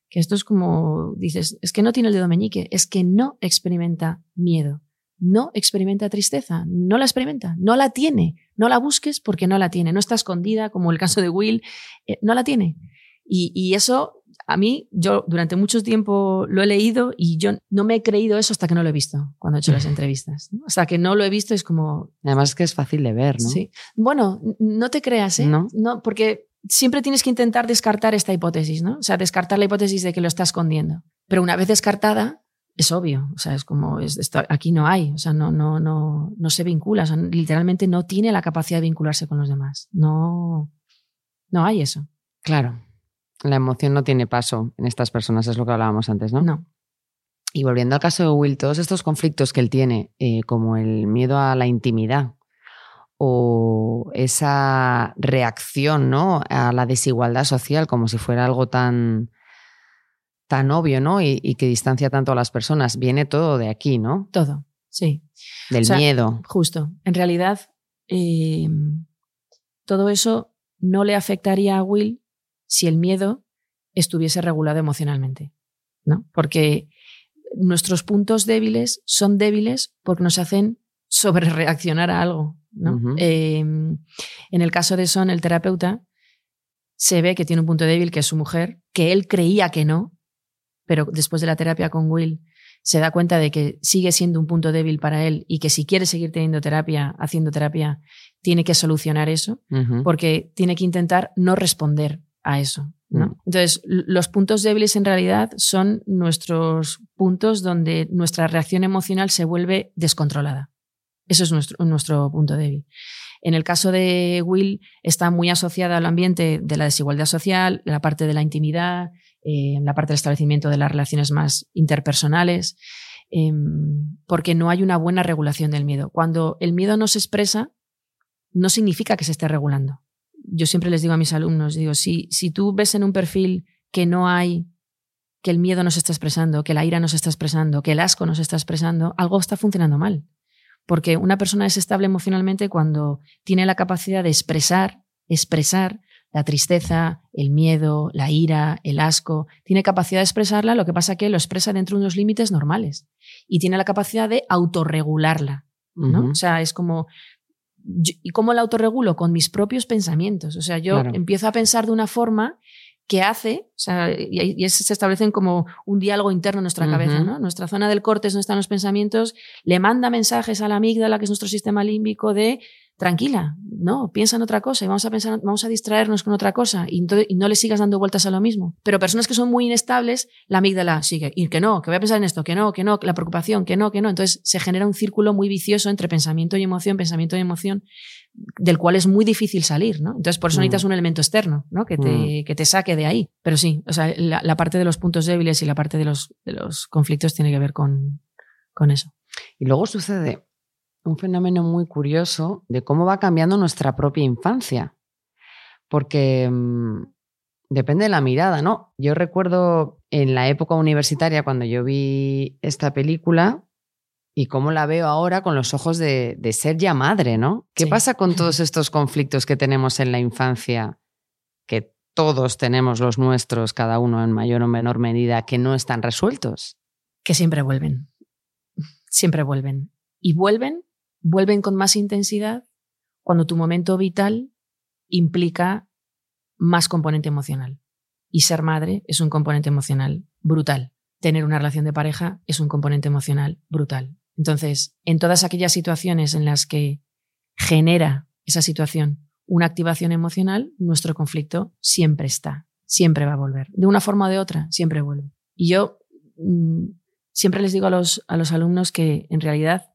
Que esto es como, dices, es que no tiene el dedo meñique, es que no experimenta miedo, no experimenta tristeza, no la experimenta, no la tiene, no la busques porque no la tiene, no está escondida, como el caso de Will, eh, no la tiene. Y, y eso, a mí, yo durante mucho tiempo lo he leído y yo no me he creído eso hasta que no lo he visto, cuando he hecho las entrevistas, ¿no? Hasta que no lo he visto es como... Además es que es fácil de ver, ¿no? Sí. Bueno, no te creas, ¿eh? No, no porque siempre tienes que intentar descartar esta hipótesis, ¿no? O sea, descartar la hipótesis de que lo está escondiendo. Pero una vez descartada, es obvio. O sea, es como, es, esto, aquí no hay, o sea, no, no, no, no se vincula, o sea, literalmente no tiene la capacidad de vincularse con los demás. No, no hay eso. Claro. La emoción no tiene paso en estas personas, es lo que hablábamos antes, ¿no? No. Y volviendo al caso de Will, todos estos conflictos que él tiene, eh, como el miedo a la intimidad o esa reacción, ¿no?, a la desigualdad social, como si fuera algo tan, tan obvio, ¿no?, y, y que distancia tanto a las personas, viene todo de aquí, ¿no? Todo, sí. Del o sea, miedo. Justo. En realidad, eh, todo eso no le afectaría a Will si el miedo estuviese regulado emocionalmente, ¿no? Porque nuestros puntos débiles son débiles porque nos hacen sobrereaccionar a algo, ¿no? Uh-huh. Eh, en el caso de Son, el terapeuta, se ve que tiene un punto débil, que es su mujer, que él creía que no, pero después de la terapia con Will se da cuenta de que sigue siendo un punto débil para él y que si quiere seguir teniendo terapia, haciendo terapia, tiene que solucionar eso, Uh-huh. porque tiene que intentar no responder a eso, ¿no? Uh-huh. Entonces, los puntos débiles en realidad son nuestros puntos donde nuestra reacción emocional se vuelve descontrolada. Eso es nuestro, nuestro punto débil. En el caso de Will, está muy asociada al ambiente de la desigualdad social, la parte de la intimidad, eh, la parte del establecimiento de las relaciones más interpersonales, eh, porque no hay una buena regulación del miedo. Cuando el miedo no se expresa, no significa que se esté regulando. Yo siempre les digo a mis alumnos, digo, si, si tú ves en un perfil que no hay, que el miedo no se está expresando, que la ira no se está expresando, que el asco no se está expresando, algo está funcionando mal. Porque una persona es estable emocionalmente cuando tiene la capacidad de expresar, expresar la tristeza, el miedo, la ira, el asco. Tiene capacidad de expresarla, lo que pasa es que lo expresa dentro de unos límites normales. Y tiene la capacidad de autorregularla, ¿no? Uh-huh. O sea, es como... Yo, ¿y cómo la autorregulo? Con mis propios pensamientos. O sea, yo Claro. empiezo a pensar de una forma que hace, o sea, y, y se establecen como un diálogo interno en nuestra Uh-huh. cabeza, ¿no? Nuestra zona del córtex, donde están los pensamientos, le manda mensajes a la amígdala, que es nuestro sistema límbico, de tranquila, no, piensa en otra cosa y vamos a pensar, vamos a distraernos con otra cosa y, entonces, y no le sigas dando vueltas a lo mismo. Pero personas que son muy inestables, la amígdala sigue, y que no, que voy a pensar en esto, que no, que no, la preocupación, que no, que no. Entonces se genera un círculo muy vicioso entre pensamiento y emoción, pensamiento y emoción, del cual es muy difícil salir, ¿no? Entonces por eso mm. necesitas un elemento externo, ¿no? Que te, mm. que te saque de ahí. Pero sí, o sea, la, la parte de los puntos débiles y la parte de los, de los conflictos tiene que ver con, con eso. Y luego sucede un fenómeno muy curioso de cómo va cambiando nuestra propia infancia. Porque mmm, depende de la mirada, ¿no? Yo recuerdo en la época universitaria, cuando yo vi esta película, y cómo la veo ahora con los ojos de, de ser ya madre, ¿no? ¿Qué sí. pasa con todos estos conflictos que tenemos en la infancia? Que todos tenemos los nuestros, cada uno en mayor o menor medida, que no están resueltos. Que siempre vuelven. Siempre vuelven. Y vuelven, vuelven con más intensidad cuando tu momento vital implica más componente emocional. Y ser madre es un componente emocional brutal. Tener una relación de pareja es un componente emocional brutal. Entonces, en todas aquellas situaciones en las que genera esa situación una activación emocional, nuestro conflicto siempre está, siempre va a volver. De una forma o de otra, siempre vuelve. Y yo mmm, siempre les digo a los, a los alumnos que en realidad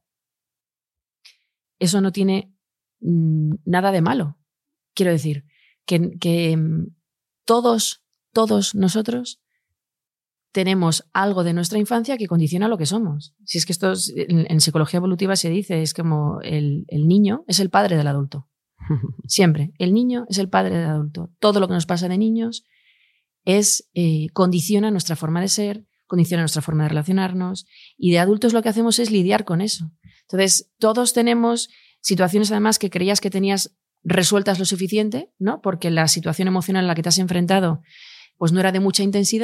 eso no tiene mmm, nada de malo. Quiero decir, que, que mmm, todos, todos nosotros tenemos algo de nuestra infancia que condiciona lo que somos. Si es que esto es, en, en psicología evolutiva se dice, es como el, el niño es el padre del adulto. Siempre. El niño es el padre del adulto. Todo lo que nos pasa de niños es, eh, condiciona nuestra forma de ser, condiciona nuestra forma de relacionarnos, y de adultos lo que hacemos es lidiar con eso. Entonces, todos tenemos situaciones además que creías que tenías resueltas lo suficiente, ¿no? Porque la situación emocional en la que te has enfrentado pues no era de mucha intensidad.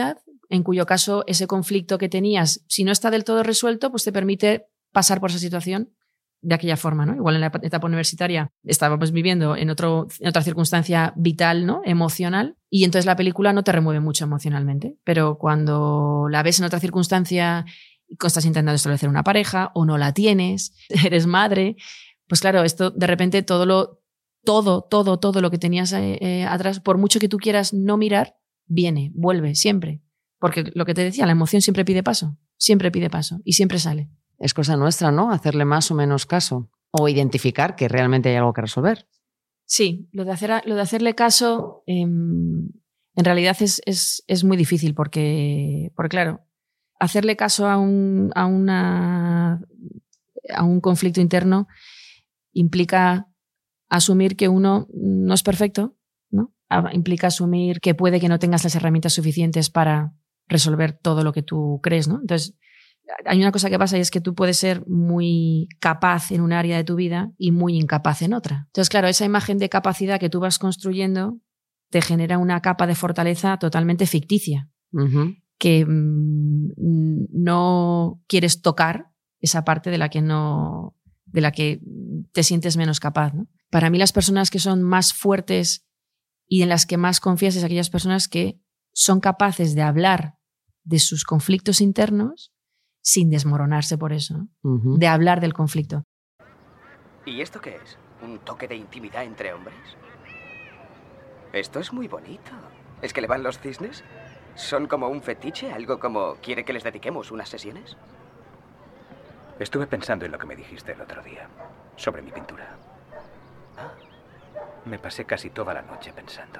en cuyo caso ese conflicto que tenías, si no está del todo resuelto, pues te permite pasar por esa situación de aquella forma, ¿no? Igual en la etapa universitaria estábamos viviendo en, otro, en otra circunstancia vital, ¿no? Emocional, y entonces la película no te remueve mucho emocionalmente, pero cuando la ves en otra circunstancia y estás intentando establecer una pareja o no la tienes, eres madre, pues claro, esto de repente todo lo, todo, todo, todo lo que tenías eh, eh, atrás, por mucho que tú quieras no mirar, viene, vuelve, siempre. Porque lo que te decía, la emoción siempre pide paso, siempre pide paso y siempre sale. Es cosa nuestra, ¿no? Hacerle más o menos caso. O identificar que realmente hay algo que resolver. Sí, lo de, hacer, lo de hacerle caso eh, en realidad es, es, es muy difícil porque, porque, claro, hacerle caso a un, a, una, a un conflicto interno implica asumir que uno no es perfecto, ¿no? Implica asumir que puede que no tengas las herramientas suficientes para resolver todo lo que tú crees, ¿no? Entonces, hay una cosa que pasa y es que tú puedes ser muy capaz en un área de tu vida y muy incapaz en otra. Entonces, claro, esa imagen de capacidad que tú vas construyendo te genera una capa de fortaleza totalmente ficticia, uh-huh. que mmm, no quieres tocar esa parte de la que no, de la que te sientes menos capaz, ¿no? Para mí, las personas que son más fuertes y en las que más confías es aquellas personas que son capaces de hablar de sus conflictos internos sin desmoronarse por eso, ¿no? Uh-huh. De hablar del conflicto. ¿Y esto qué es? ¿Un toque de intimidad entre hombres? Esto es muy bonito. ¿Es que le van los cisnes? ¿Son como un fetiche? ¿Algo como quiere que les dediquemos unas sesiones? Estuve pensando en lo que me dijiste el otro día, sobre mi pintura. Ah. Me pasé casi toda la noche pensando.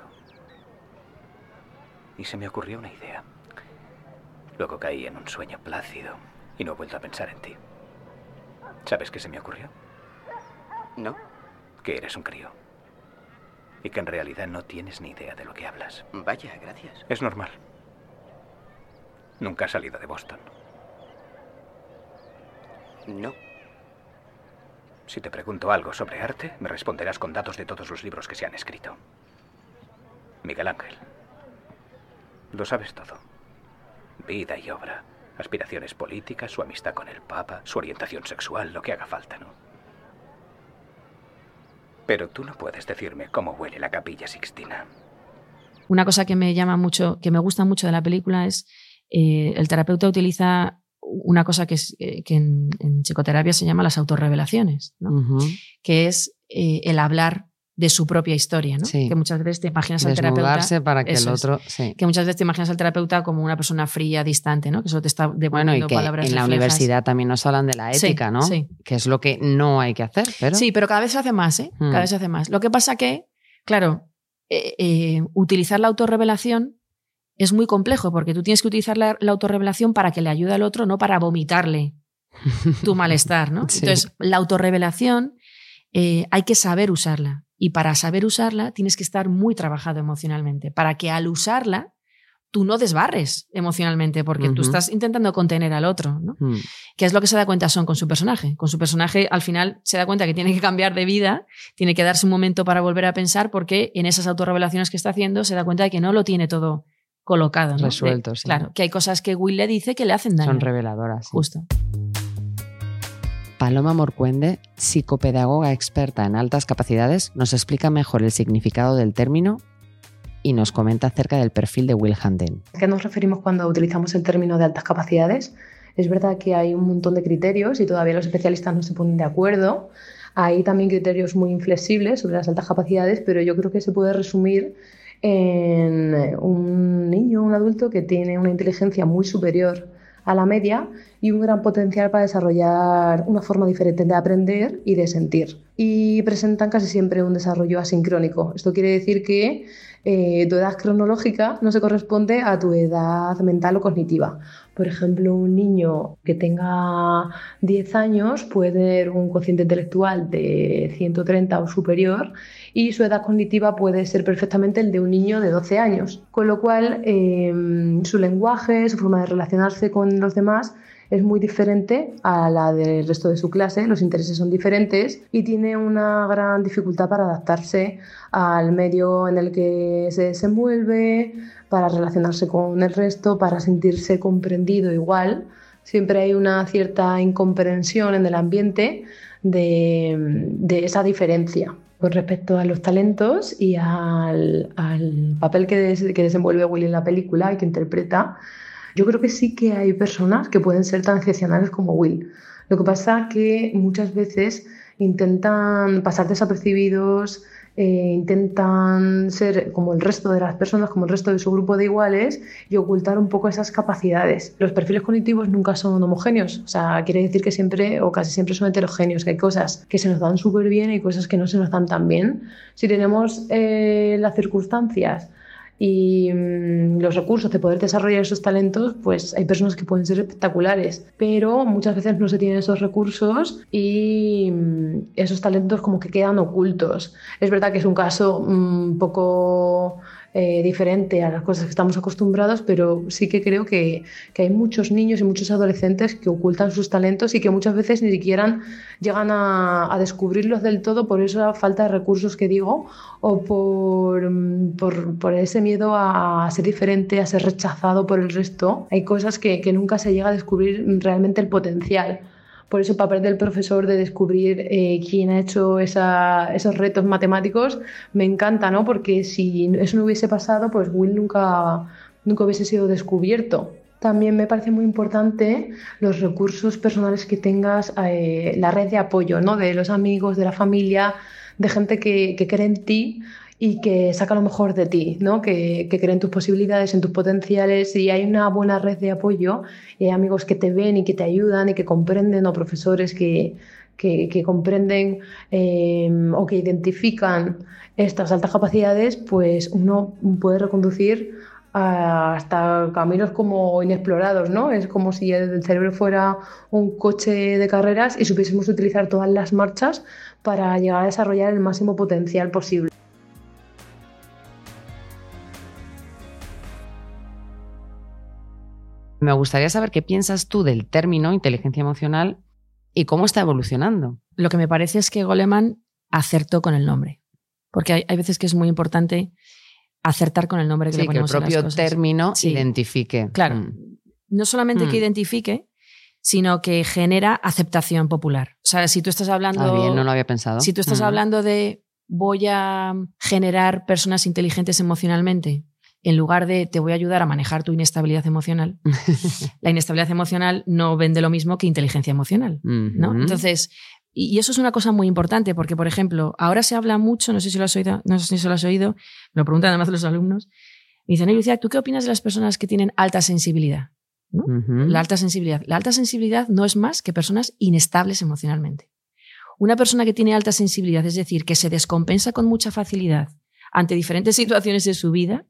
Y se me ocurrió una idea. Luego caí en un sueño plácido y no he vuelto a pensar en ti. ¿Sabes qué se me ocurrió? No. Que eres un crío. Y que en realidad no tienes ni idea de lo que hablas. Vaya, gracias. Es normal. Nunca has salido de Boston. No. Si te pregunto algo sobre arte, me responderás con datos de todos los libros que se han escrito. Miguel Ángel. Lo sabes todo. Vida y obra, aspiraciones políticas, su amistad con el Papa, su orientación sexual, lo que haga falta, ¿no? Pero tú no puedes decirme cómo huele la Capilla Sixtina. Una cosa que me llama mucho, que me gusta mucho de la película es eh, el terapeuta utiliza una cosa que, es, eh, que en, en psicoterapia se llama las autorrevelaciones, ¿no? Uh-huh. Que es eh, el hablar de su propia historia, ¿no? Sí. Que muchas veces te imaginas al terapeuta para que el otro, es, sí. que muchas veces te imaginas al terapeuta como una persona fría, distante, ¿no? Que solo te está devolviendo bueno, y que palabras en la reflejas. Universidad también nos hablan de la ética, sí, ¿no? Sí. Que es lo que no hay que hacer, pero sí, pero cada vez se hace más, ¿eh? Hmm. Cada vez se hace más. Lo que pasa que, claro, eh, eh, utilizar la autorrevelación es muy complejo porque tú tienes que utilizar la, la autorrevelación para que le ayude al otro, no para vomitarle tu malestar, ¿no? Sí. Entonces, la autorrevelación eh, hay que saber usarla. Y para saber usarla tienes que estar muy trabajado emocionalmente, para que al usarla tú no desbarres emocionalmente, porque uh-huh. tú estás intentando contener al otro, ¿no? Uh-huh. ¿Qué es lo que se da cuenta Son con su personaje? Con su personaje al final se da cuenta que tiene que cambiar de vida, tiene que darse un momento para volver a pensar, porque en esas autorrevelaciones que está haciendo se da cuenta de que no lo tiene todo colocado, ¿no? Resuelto, de, sí. Claro, que hay cosas que Will le dice que le hacen daño. Son reveladoras. Sí. Justo. Paloma Morcuende, psicopedagoga experta en altas capacidades, nos explica mejor el significado del término y nos comenta acerca del perfil de Will Hunting. ¿A qué nos referimos cuando utilizamos el término de altas capacidades? Es verdad que hay un montón de criterios y todavía los especialistas no se ponen de acuerdo. Hay también criterios muy inflexibles sobre las altas capacidades, pero yo creo que se puede resumir en un niño o un adulto que tiene una inteligencia muy superior a la media y un gran potencial para desarrollar una forma diferente de aprender y de sentir. Y presentan casi siempre un desarrollo asincrónico. Esto quiere decir que eh, tu edad cronológica no se corresponde a tu edad mental o cognitiva. Por ejemplo, un niño que tenga diez años puede tener un cociente intelectual de ciento treinta o superior y su edad cognitiva puede ser perfectamente el de un niño de doce años. Con lo cual, eh, su lenguaje, su forma de relacionarse con los demás es muy diferente a la del resto de su clase, los intereses son diferentes y tiene una gran dificultad para adaptarse al medio en el que se desenvuelve, para relacionarse con el resto, para sentirse comprendido igual. Siempre hay una cierta incomprensión en el ambiente de, de esa diferencia. Con respecto a los talentos y al, al papel que, des, que desenvuelve Will en la película y que interpreta, yo creo que sí que hay personas que pueden ser tan excepcionales como Will. Lo que pasa es que muchas veces intentan pasar desapercibidos, eh, intentan ser como el resto de las personas, como el resto de su grupo de iguales y ocultar un poco esas capacidades. Los perfiles cognitivos nunca son homogéneos, o sea, quiere decir que siempre o casi siempre son heterogéneos, que hay cosas que se nos dan súper bien y cosas que no se nos dan tan bien. Si tenemos eh, las circunstancias y mmm, los recursos de poder desarrollar esos talentos, pues hay personas que pueden ser espectaculares, pero muchas veces no se tienen esos recursos y mmm, esos talentos como que quedan ocultos. Es verdad que es un caso un mmm, poco eh, diferente a las cosas que estamos acostumbrados, pero sí que creo que, que hay muchos niños y muchos adolescentes que ocultan sus talentos y que muchas veces ni siquiera llegan a, a descubrirlos del todo por esa falta de recursos que digo, o por, por, por ese miedo a ser diferente, a ser rechazado por el resto. Hay cosas que, que nunca se llega a descubrir realmente el potencial. Por eso el papel del profesor de descubrir eh, quién ha hecho esa, esos retos matemáticos me encanta, ¿no? Porque si eso no hubiese pasado, pues Will nunca, nunca hubiese sido descubierto. También me parece muy importante los recursos personales que tengas, eh, la red de apoyo, ¿no? De los amigos, de la familia, de gente que, que cree en ti y que saca lo mejor de ti, ¿no? Que, que cree en tus posibilidades, en tus potenciales, y hay una buena red de apoyo, y hay amigos que te ven y que te ayudan y que comprenden, o profesores que, que, que comprenden eh, o que identifican estas altas capacidades, pues uno puede reconducir hasta caminos como inexplorados, ¿no? Es como si el cerebro fuera un coche de carreras y supiésemos utilizar todas las marchas para llegar a desarrollar el máximo potencial posible. Me gustaría saber qué piensas tú del término inteligencia emocional y cómo está evolucionando. Lo que me parece es que Goleman acertó con el nombre, porque hay, hay veces que es muy importante acertar con el nombre que sí, le ponemos que el propio a las cosas. Término sí. identifique. Claro, mm. no solamente mm. que identifique, sino que genera aceptación popular. O sea, si tú estás hablando... Ah, bien, no lo había pensado. Si tú estás mm. hablando de voy a generar personas inteligentes emocionalmente, en lugar de te voy a ayudar a manejar tu inestabilidad emocional, la inestabilidad emocional no vende lo mismo que inteligencia emocional, ¿no? Mm-hmm. Entonces, y eso es una cosa muy importante porque, por ejemplo, ahora se habla mucho, no sé si lo has oído, no sé si lo has oído, me lo preguntan además los alumnos, me dicen, Lucía, ¿tú qué opinas de las personas que tienen alta sensibilidad? ¿No? Mm-hmm. La alta sensibilidad. La alta sensibilidad no es más que personas inestables emocionalmente. Una persona que tiene alta sensibilidad, es decir, que se descompensa con mucha facilidad ante diferentes situaciones de su vida,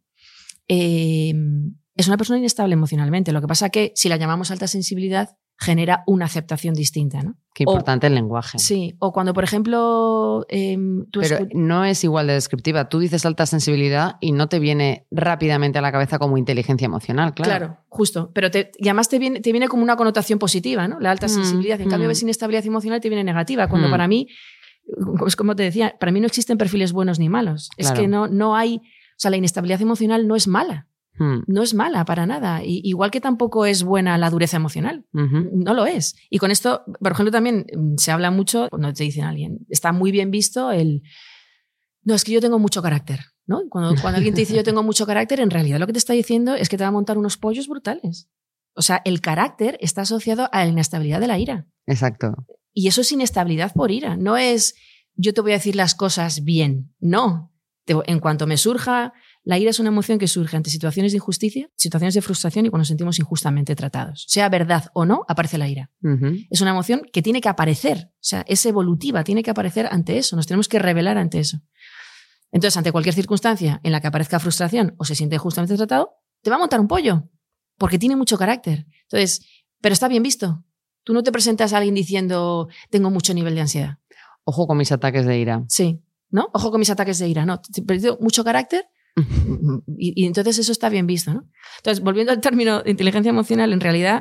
Eh, es una persona inestable emocionalmente. Lo que pasa es que si la llamamos alta sensibilidad genera una aceptación distinta, ¿no? Qué importante o, el lenguaje. Sí, o cuando, por ejemplo... Eh, tú Pero escu- no es igual de descriptiva. Tú dices alta sensibilidad y no te viene rápidamente a la cabeza como inteligencia emocional, claro. Claro, justo. Pero te, y además te viene, te viene como una connotación positiva, ¿no? La alta mm, sensibilidad. En mm. cambio, ves inestabilidad emocional y te viene negativa. Cuando mm. para mí, pues como te decía, para mí no existen perfiles buenos ni malos. Claro. Es que no, no hay... O sea, la inestabilidad emocional no es mala. Hmm. No es mala para nada. Y, igual que tampoco es buena la dureza emocional. Uh-huh. No lo es. Y con esto, por ejemplo, también se habla mucho, cuando te dicen a alguien, está muy bien visto el... No, es que yo tengo mucho carácter, ¿no? Cuando, cuando alguien te dice yo tengo mucho carácter, en realidad lo que te está diciendo es que te va a montar unos pollos brutales. O sea, el carácter está asociado a la inestabilidad de la ira. Exacto. Y eso es inestabilidad por ira. No es yo te voy a decir las cosas bien. No. Te, en cuanto me surja... La ira es una emoción que surge ante situaciones de injusticia, situaciones de frustración y cuando nos sentimos injustamente tratados. Sea verdad o no, aparece la ira. Uh-huh. Es una emoción que tiene que aparecer, o sea, es evolutiva, tiene que aparecer ante eso, nos tenemos que rebelar ante eso. Entonces, ante cualquier circunstancia en la que aparezca frustración o se siente injustamente tratado, te va a montar un pollo, porque tiene mucho carácter. Entonces, pero está bien visto. Tú no te presentas a alguien diciendo tengo mucho nivel de ansiedad. Ojo con mis ataques de ira. Sí, ¿no? Ojo con mis ataques de ira. No, tengo mucho carácter. Y, y entonces eso está bien visto, ¿no? Entonces, volviendo al término de inteligencia emocional, en realidad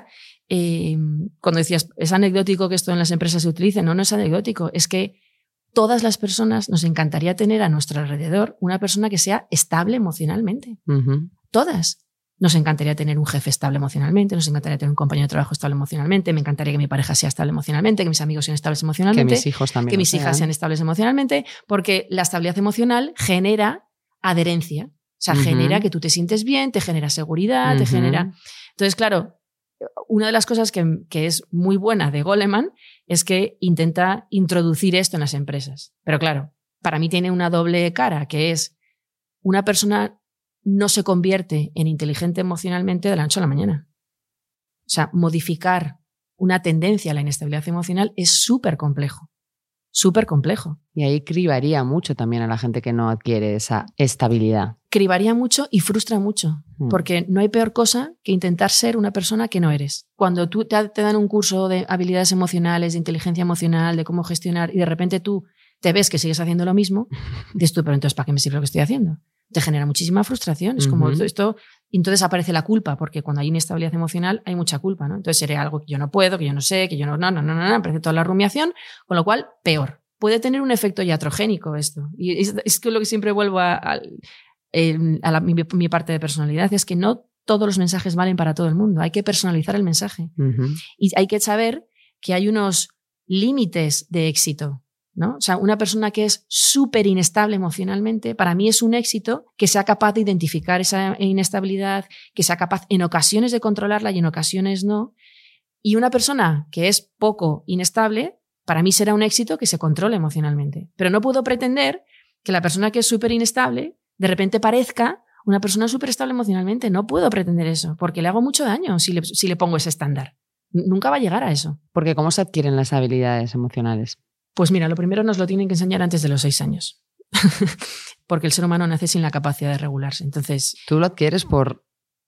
eh, cuando decías, es anecdótico que esto en las empresas se utilice, no, no es anecdótico, es que todas las personas nos encantaría tener a nuestro alrededor una persona que sea estable emocionalmente. Uh-huh. Todas. Nos encantaría tener un jefe estable emocionalmente, nos encantaría tener un compañero de trabajo estable emocionalmente, me encantaría que mi pareja sea estable emocionalmente, que mis amigos sean estables emocionalmente, que mis hijos también que mis sean. hijas sean estables emocionalmente, porque la estabilidad emocional genera adherencia. O sea, uh-huh. genera que tú te sientes bien, te genera seguridad, uh-huh. te genera... Entonces, claro, una de las cosas que, que es muy buena de Goleman es que intenta introducir esto en las empresas. Pero claro, para mí tiene una doble cara, que es una persona no se convierte en inteligente emocionalmente de la noche a la mañana. O sea, modificar una tendencia a la inestabilidad emocional es súper complejo. Súper complejo. Y ahí cribaría mucho también a la gente que no adquiere esa estabilidad. Cribaría mucho y frustra mucho, mm. porque no hay peor cosa que intentar ser una persona que no eres. Cuando tú te, te dan un curso de habilidades emocionales, de inteligencia emocional, de cómo gestionar, y de repente tú te ves que sigues haciendo lo mismo, dices tú, pero entonces ¿para qué me sirve lo que estoy haciendo? Te genera muchísima frustración. Es como uh-huh. esto, y entonces aparece la culpa, porque cuando hay inestabilidad emocional hay mucha culpa, ¿no? Entonces sería algo que yo no puedo, que yo no sé, que yo no, no, no, no, no, no, aparece toda la rumiación, con lo cual, peor. Puede tener un efecto iatrogénico esto. Y es, es que lo que siempre vuelvo a, a, a la, mi, mi parte de personalidad es que no todos los mensajes valen para todo el mundo. Hay que personalizar el mensaje. Uh-huh. Y hay que saber que hay unos límites de éxito, ¿no? O sea, una persona que es súper inestable emocionalmente, para mí es un éxito que sea capaz de identificar esa inestabilidad, que sea capaz en ocasiones de controlarla y en ocasiones no. Y una persona que es poco inestable, para mí será un éxito que se controle emocionalmente. Pero no puedo pretender que la persona que es súper inestable de repente parezca una persona súper estable emocionalmente. No puedo pretender eso, porque le hago mucho daño si le, si le pongo ese estándar. Nunca va a llegar a eso. Porque ¿cómo se adquieren las habilidades emocionales? Pues mira, lo primero nos lo tienen que enseñar antes de los seis años. Porque el ser humano nace sin la capacidad de regularse. Entonces, ¿tú lo adquieres por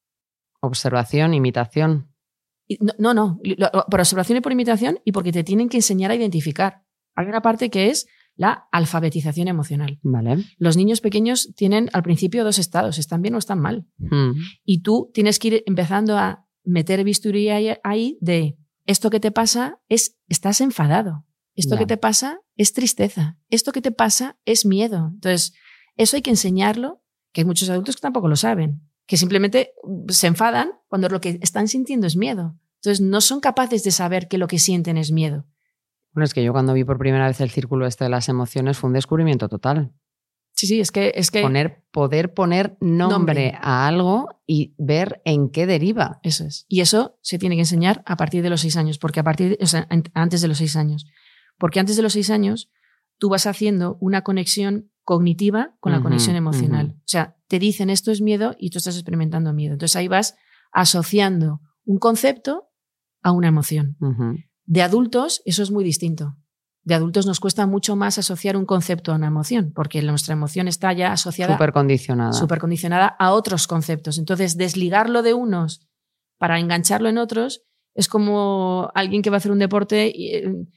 observación, imitación? No, no, no. Por observación y por imitación, y porque te tienen que enseñar a identificar. Hay una parte que es la alfabetización emocional. Vale. Los niños pequeños tienen al principio dos estados, están bien o están mal. Mm. Y tú tienes que ir empezando a meter bisturí ahí de esto que te pasa es, estás enfadado. Esto ya. que te pasa es tristeza. Esto que te pasa es miedo. Entonces, eso hay que enseñarlo, que hay muchos adultos que tampoco lo saben, que simplemente se enfadan cuando lo que están sintiendo es miedo. Entonces, no son capaces de saber que lo que sienten es miedo. Bueno, es que yo cuando vi por primera vez el círculo este de las emociones fue un descubrimiento total. Sí, sí, es que... Es que poner, poder poner nombre, nombre a algo y ver en qué deriva. Eso es. Y eso se tiene que enseñar a partir de los seis años, porque a partir de, o sea, antes de los seis años. Porque antes de los seis años tú vas haciendo una conexión cognitiva con la uh-huh, conexión emocional. Uh-huh. O sea, te dicen esto es miedo y tú estás experimentando miedo. Entonces ahí vas asociando un concepto a una emoción. Uh-huh. De adultos eso es muy distinto. De adultos nos cuesta mucho más asociar un concepto a una emoción, porque nuestra emoción está ya asociada... Súper condicionada. Súper condicionada a otros conceptos. Entonces, desligarlo de unos para engancharlo en otros es como alguien que va a hacer un deporte y,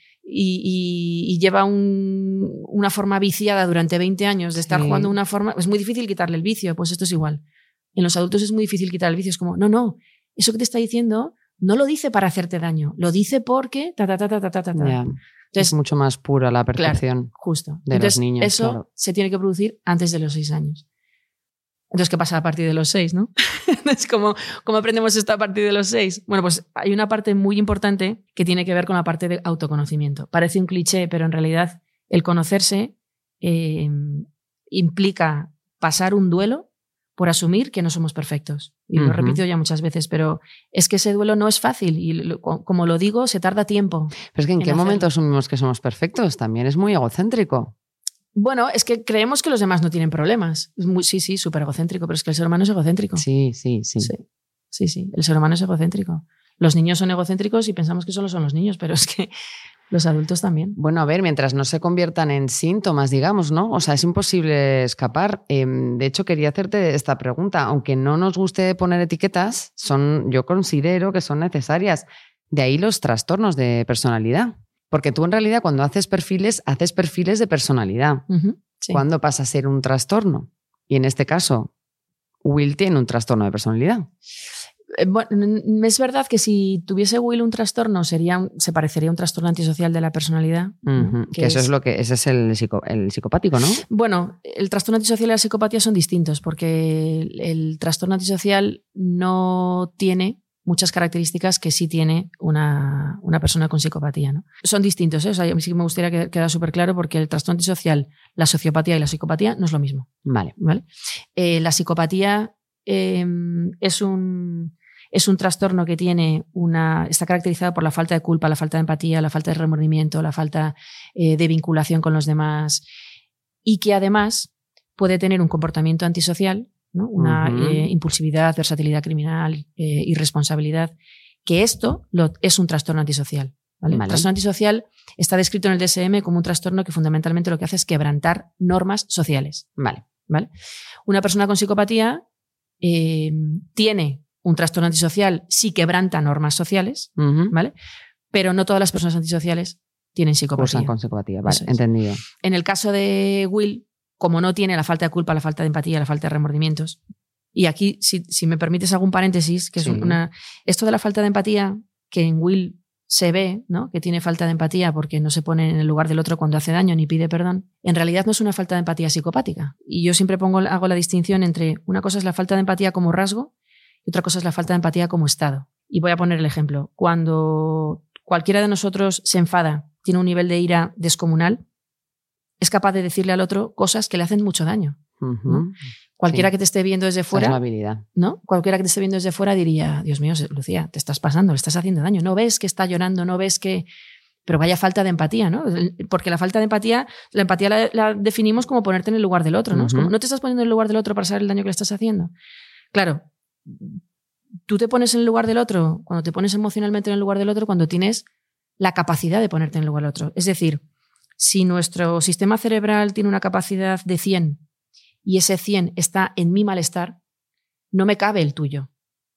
y, y, y lleva un, una forma viciada durante veinte años de estar sí. jugando una forma... Es muy difícil quitarle el vicio, pues esto es igual. En los adultos es muy difícil quitar el vicio. Es como, no, no, eso que te está diciendo no lo dice para hacerte daño, lo dice porque... Ta, ta, ta, ta, ta, ta, ta. Yeah. Entonces, es mucho más pura la percepción claro, justo. de Entonces, los niños. Eso claro. se tiene que producir antes de los seis años. Entonces, ¿qué pasa a partir de los seis, no? Es como, ¿cómo aprendemos esto a partir de los seis? Bueno, pues hay una parte muy importante que tiene que ver con la parte de autoconocimiento. Parece un cliché, pero en realidad el conocerse eh, implica pasar un duelo por asumir que no somos perfectos. Y lo uh-huh. repito ya muchas veces, pero es que ese duelo no es fácil y lo, como lo digo, se tarda tiempo. Pero es que ¿en, en qué hacerlo. momento asumimos que somos perfectos? También es muy egocéntrico. Bueno, es que creemos que los demás no tienen problemas. Es muy, sí, sí, súper egocéntrico, pero es que el ser humano es egocéntrico. Sí, sí, sí, sí. Sí, sí, el ser humano es egocéntrico. Los niños son egocéntricos y pensamos que solo son los niños, pero es que los adultos también. Bueno, a ver, mientras no se conviertan en síntomas, digamos, ¿no? O sea, es imposible escapar. Eh, de hecho, quería hacerte esta pregunta. Aunque no nos guste poner etiquetas, son, yo considero que son necesarias. De ahí los trastornos de personalidad. Porque tú en realidad cuando haces perfiles, haces perfiles de personalidad. Uh-huh, sí. ¿Cuándo pasa a ser un trastorno? Y en este caso, Will tiene un trastorno de personalidad. Bueno, es verdad que si tuviese Will un trastorno sería un, se parecería a un trastorno antisocial de la personalidad. Uh-huh. Que, que eso es, es lo que ese es el, psico, el psicopático, ¿no? Bueno, el trastorno antisocial y la psicopatía son distintos porque el, el trastorno antisocial no tiene muchas características que sí tiene una, una persona con psicopatía, ¿no? Son distintos, ¿eh? O sea, a mí sí que me gustaría que quedara súper claro porque el trastorno antisocial, la sociopatía y la psicopatía no es lo mismo. Vale. ¿Vale? Eh, la psicopatía eh, es un... Es un trastorno que tiene una, está caracterizado por la falta de culpa, la falta de empatía, la falta de remordimiento, la falta eh, de vinculación con los demás y que además puede tener un comportamiento antisocial, ¿no? Una uh-huh. eh, impulsividad, versatilidad criminal, eh, irresponsabilidad, que esto lo, es un trastorno antisocial. ¿Vale? Vale. El trastorno antisocial está descrito en el D S M como un trastorno que fundamentalmente lo que hace es quebrantar normas sociales. Vale. ¿Vale? Una persona con psicopatía eh, tiene un trastorno antisocial si quebranta normas sociales, uh-huh. ¿vale? Pero no todas las personas antisociales tienen psicopatía. Cursan con psicopatía, vale, es. entendido. En el caso de Will, como no tiene la falta de culpa, la falta de empatía, la falta de remordimientos, y aquí, si, si me permites algún paréntesis, que es sí. una, esto de la falta de empatía, que en Will se ve, ¿no? Que tiene falta de empatía porque no se pone en el lugar del otro cuando hace daño ni pide perdón, en realidad no es una falta de empatía psicopática. Y yo siempre pongo, hago la distinción entre una cosa es la falta de empatía como rasgo y otra cosa es la falta de empatía como estado. Y voy a poner el ejemplo. Cuando cualquiera de nosotros se enfada, tiene un nivel de ira descomunal, es capaz de decirle al otro cosas que le hacen mucho daño. Uh-huh. ¿no? Cualquiera sí. que te esté viendo desde fuera, es la habilidad. ¿no? Cualquiera que te esté viendo desde fuera diría, Dios mío, Lucía, te estás pasando, le estás haciendo daño. No ves que está llorando, no ves que... Pero vaya falta de empatía, ¿no? Porque la falta de empatía, la empatía la, la definimos como ponerte en el lugar del otro, ¿no? Uh-huh. Es como, no te estás poniendo en el lugar del otro para saber el daño que le estás haciendo. Claro, tú te pones en el lugar del otro, cuando te pones emocionalmente en el lugar del otro, cuando tienes la capacidad de ponerte en el lugar del otro. Es decir, si nuestro sistema cerebral tiene una capacidad de cien y ese cien está en mi malestar, no me cabe el tuyo.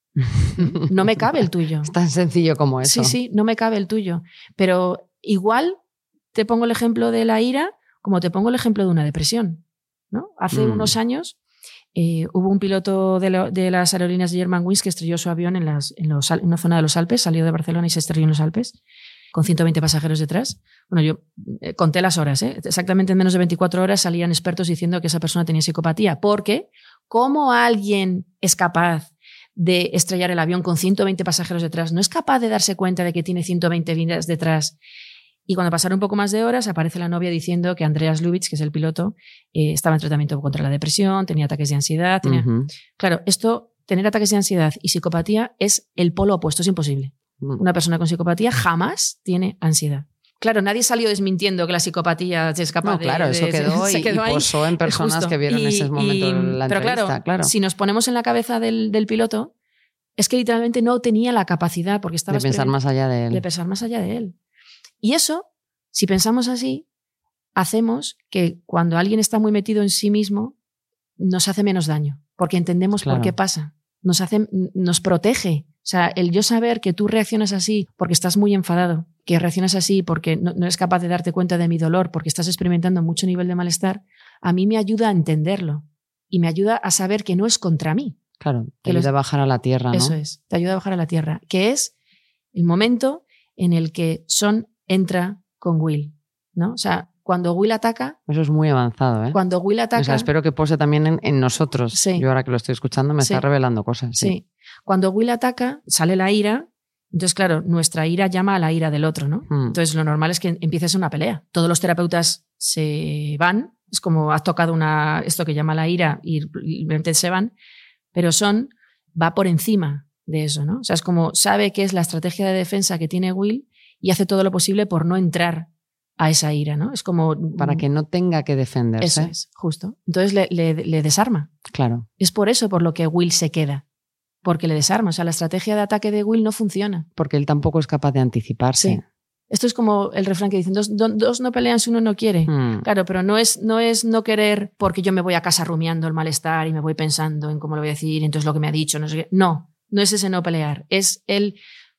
No me cabe el tuyo. Es tan sencillo como eso. Sí, sí, no me cabe el tuyo. Pero igual te pongo el ejemplo de la ira como te pongo el ejemplo de una depresión, ¿no? Hace mm. unos años eh, hubo un piloto de, lo, de las aerolíneas de Germanwings que estrelló su avión en, las, en, los, en una zona de los Alpes, salió de Barcelona y se estrelló en los Alpes con ciento veinte pasajeros detrás. Bueno, yo eh, conté las horas, ¿eh? Exactamente en menos de veinticuatro horas salían expertos diciendo que esa persona tenía psicopatía, porque ¿cómo alguien es capaz de estrellar el avión con ciento veinte pasajeros detrás? No es capaz de darse cuenta de que tiene ciento veinte vidas detrás. Y cuando pasaron un poco más de horas, aparece la novia diciendo que Andreas Lubitz, que es el piloto, eh, estaba en tratamiento contra la depresión, tenía ataques de ansiedad. Tenía... Uh-huh. Claro, esto, tener ataques de ansiedad y psicopatía es el polo opuesto, es imposible. Uh-huh. Una persona con psicopatía jamás tiene ansiedad. Claro, nadie salió desmintiendo que la psicopatía es capaz no, de... Claro, eso de, quedó, se y, quedó y posó en personas justo. Que vieron y, ese momento y, la pero entrevista. Claro, claro, si nos ponemos en la cabeza del, del piloto, es que literalmente no tenía la capacidad porque estaba de pensar más allá de él. De pensar más allá de él. Y eso, si pensamos así, hacemos que cuando alguien está muy metido en sí mismo, nos hace menos daño, porque entendemos claro. por qué pasa. Nos hace, nos protege. O sea, el yo saber que tú reaccionas así porque estás muy enfadado, que reaccionas así porque no, no eres capaz de darte cuenta de mi dolor, porque estás experimentando mucho nivel de malestar, a mí me ayuda a entenderlo y me ayuda a saber que no es contra mí. Claro, te ayuda los... a bajar a la tierra, ¿no? Eso es, te ayuda a bajar a la tierra, que es el momento en el que Son entra con Will, ¿no? O sea, cuando Will ataca... Eso es muy avanzado, ¿eh? Cuando Will ataca... O sea, espero que pose también en, en nosotros. Sí. Yo ahora que lo estoy escuchando me sí. está revelando cosas. Sí. sí. Cuando Will ataca, sale la ira. Entonces, claro, nuestra ira llama a la ira del otro, ¿no? Hmm. Entonces, lo normal es que empieces una pelea. Todos los terapeutas se van. Es como has tocado una, esto que llama la ira y, y se van. Pero Son va por encima de eso, ¿no? O sea, es como sabe qué es la estrategia de defensa que tiene Will y hace todo lo posible por no entrar a esa ira, ¿no? Es como... Para que no tenga que defenderse. Eso es, justo. Entonces le, le, le desarma. Claro. Es por eso por lo que Will se queda. Porque le desarma. O sea, la estrategia de ataque de Will no funciona. Porque él tampoco es capaz de anticiparse. Sí. Esto es como el refrán que dicen, dos, do, dos no pelean si uno no quiere. Hmm. Claro, pero no es, no es no querer porque yo me voy a casa rumiando el malestar y me voy pensando en cómo lo voy a decir, entonces lo que me ha dicho, no sé qué. No, no es ese no pelear. Es el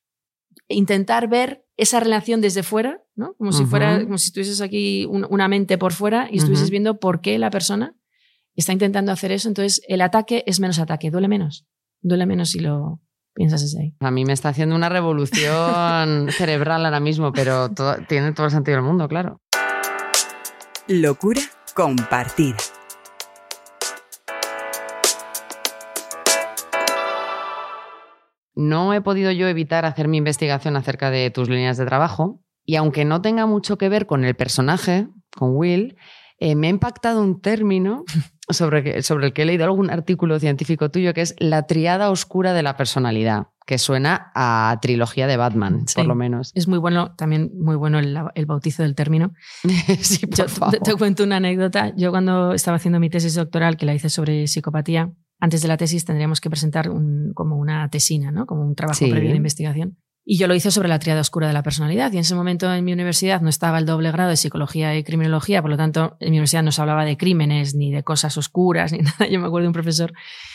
intentar ver esa relación desde fuera, ¿no? Como si uh-huh. fuera, como si estuvieses aquí un, una mente por fuera y estuvieses uh-huh. viendo por qué la persona está intentando hacer eso. Entonces, el ataque es menos ataque, duele menos. Duele menos si lo, piensas desde ahí. A mí me está haciendo una revolución cerebral ahora mismo, pero todo, tiene todo el sentido del mundo, claro. Locura compartida. No he podido yo evitar hacer mi investigación acerca de tus líneas de trabajo y aunque no tenga mucho que ver con el personaje, con Will, eh, me ha impactado un término sobre, que, sobre el que he leído algún artículo científico tuyo que es la triada oscura de la personalidad, que suena a trilogía de Batman, sí, por lo menos. Es muy bueno, también muy bueno el, el bautizo del término. Sí, por yo favor. Te, te cuento una anécdota. Yo cuando estaba haciendo mi tesis doctoral, que la hice sobre psicopatía, antes de la tesis tendríamos que presentar un, como una tesina, ¿no? Como un trabajo sí. previo de investigación. Y yo lo hice sobre la tríada oscura de la personalidad. Y en ese momento en mi universidad no estaba el doble grado de psicología y criminología, por lo tanto en mi universidad no se hablaba de crímenes ni de cosas oscuras ni nada. Yo me acuerdo de un profesor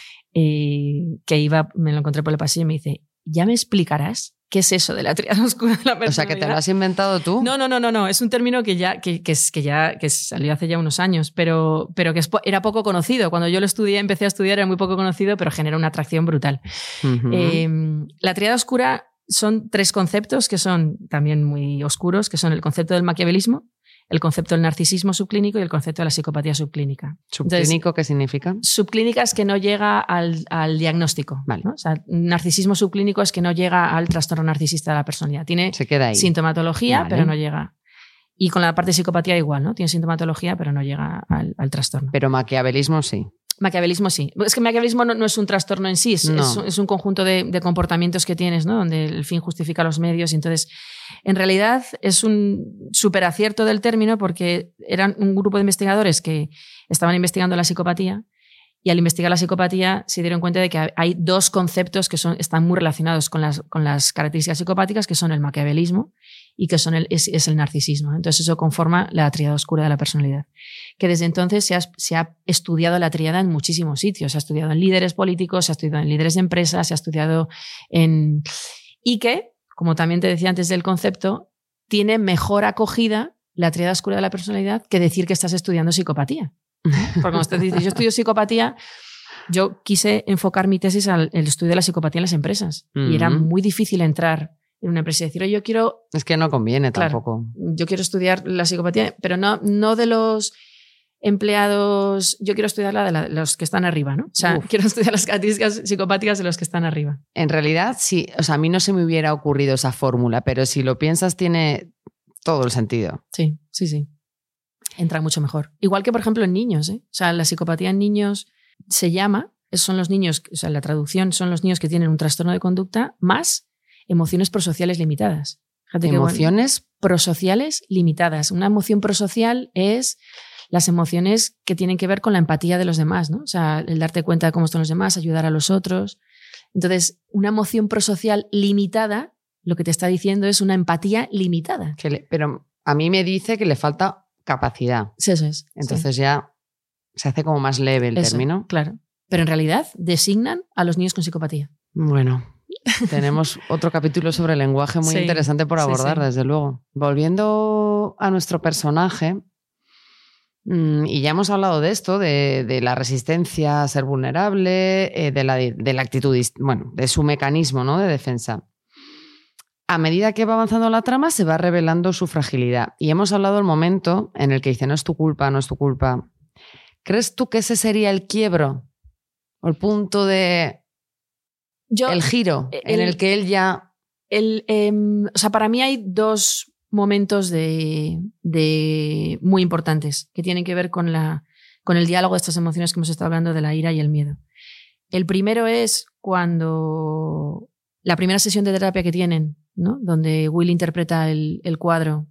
eh, que iba, me lo encontré por el pasillo y me dice, ¿ya me explicarás qué es eso de la tríada oscura de la personalidad? O sea, ¿que te lo has inventado tú? No, no, no, no, no. Es un término que ya, que, que, que ya que salió hace ya unos años, pero, pero que era poco conocido. Cuando yo lo estudié, empecé a estudiar, era muy poco conocido, pero genera una atracción brutal. Uh-huh. Eh, la tríada oscura son tres conceptos que son también muy oscuros, que son el concepto del maquiavelismo, el concepto del narcisismo subclínico y el concepto de la psicopatía subclínica. ¿Subclínico Entonces, qué significa? Subclínica es que no llega al, al diagnóstico. Vale. ¿no? O sea, narcisismo subclínico es que no llega al trastorno narcisista de la personalidad. Tiene Se queda ahí. sintomatología, vale. pero no llega. Y con la parte de psicopatía igual, ¿no? Tiene sintomatología, pero no llega al, al trastorno. Pero maquiavelismo sí. Maquiavelismo sí. Es que maquiavelismo no, no es un trastorno en sí, es, no. es, es un conjunto de, de comportamientos que tienes, ¿no? Donde el fin justifica los medios. Y entonces, en realidad, es un súper acierto del término porque eran un grupo de investigadores que estaban investigando la psicopatía y al investigar la psicopatía se dieron cuenta de que hay dos conceptos que son, están muy relacionados con las, con las características psicopáticas, que son el maquiavelismo y que son el, es, es el narcisismo. Entonces eso conforma la tríada oscura de la personalidad. Que desde entonces se ha, se ha estudiado la tríada en muchísimos sitios. Se ha estudiado en líderes políticos, se ha estudiado en líderes de empresas, se ha estudiado en... Y que, como también te decía antes del concepto, tiene mejor acogida la tríada oscura de la personalidad que decir que estás estudiando psicopatía. Porque como usted dice, yo estudio psicopatía, yo quise enfocar mi tesis al el estudio de la psicopatía en las empresas. Uh-huh. Y era muy difícil entrar en una empresa y decir, oye, yo quiero... Es que no conviene claro, tampoco. Yo quiero estudiar la psicopatía, pero no, no de los empleados, yo quiero estudiar la de, la, de los que están arriba, ¿no? O sea, Uf. quiero estudiar las características psicopáticas de los que están arriba. En realidad, sí, o sea, a mí no se me hubiera ocurrido esa fórmula, pero si lo piensas tiene todo el sentido. Sí, sí, sí. Entra mucho mejor. Igual que, por ejemplo, en niños, ¿eh? O sea, la psicopatía en niños se llama, son los niños, o sea, la traducción son los niños que tienen un trastorno de conducta más emociones prosociales limitadas. Fíjate ¿Emociones? Que, bueno, prosociales limitadas. Una emoción prosocial es las emociones que tienen que ver con la empatía de los demás, ¿no? O sea, el darte cuenta de cómo están los demás, ayudar a los otros. Entonces, una emoción prosocial limitada, lo que te está diciendo es una empatía limitada. Que le, pero a mí me dice que le falta capacidad. Sí, eso es. Entonces sí. ya se hace como más leve el eso, término. Claro. Pero en realidad designan a los niños con psicopatía. Bueno, tenemos otro capítulo sobre el lenguaje muy sí, interesante por abordar, sí, sí. desde luego. Volviendo a nuestro personaje, y ya hemos hablado de esto, de, de la resistencia a ser vulnerable, de la, de la actitud, bueno, de su mecanismo, ¿no? de defensa. A medida que va avanzando la trama se va revelando su fragilidad. Y hemos hablado del momento en el que dice, no es tu culpa, no es tu culpa. ¿Crees tú que ese sería el quiebro? ¿O el punto de... Yo, el giro el, en el que él ya... El, eh, o sea, para mí hay dos momentos de, de muy importantes que tienen que ver con, la, con el diálogo de estas emociones que hemos estado hablando, de la ira y el miedo. El primero es cuando... La primera sesión de terapia que tienen, ¿no? Donde Will interpreta el, el cuadro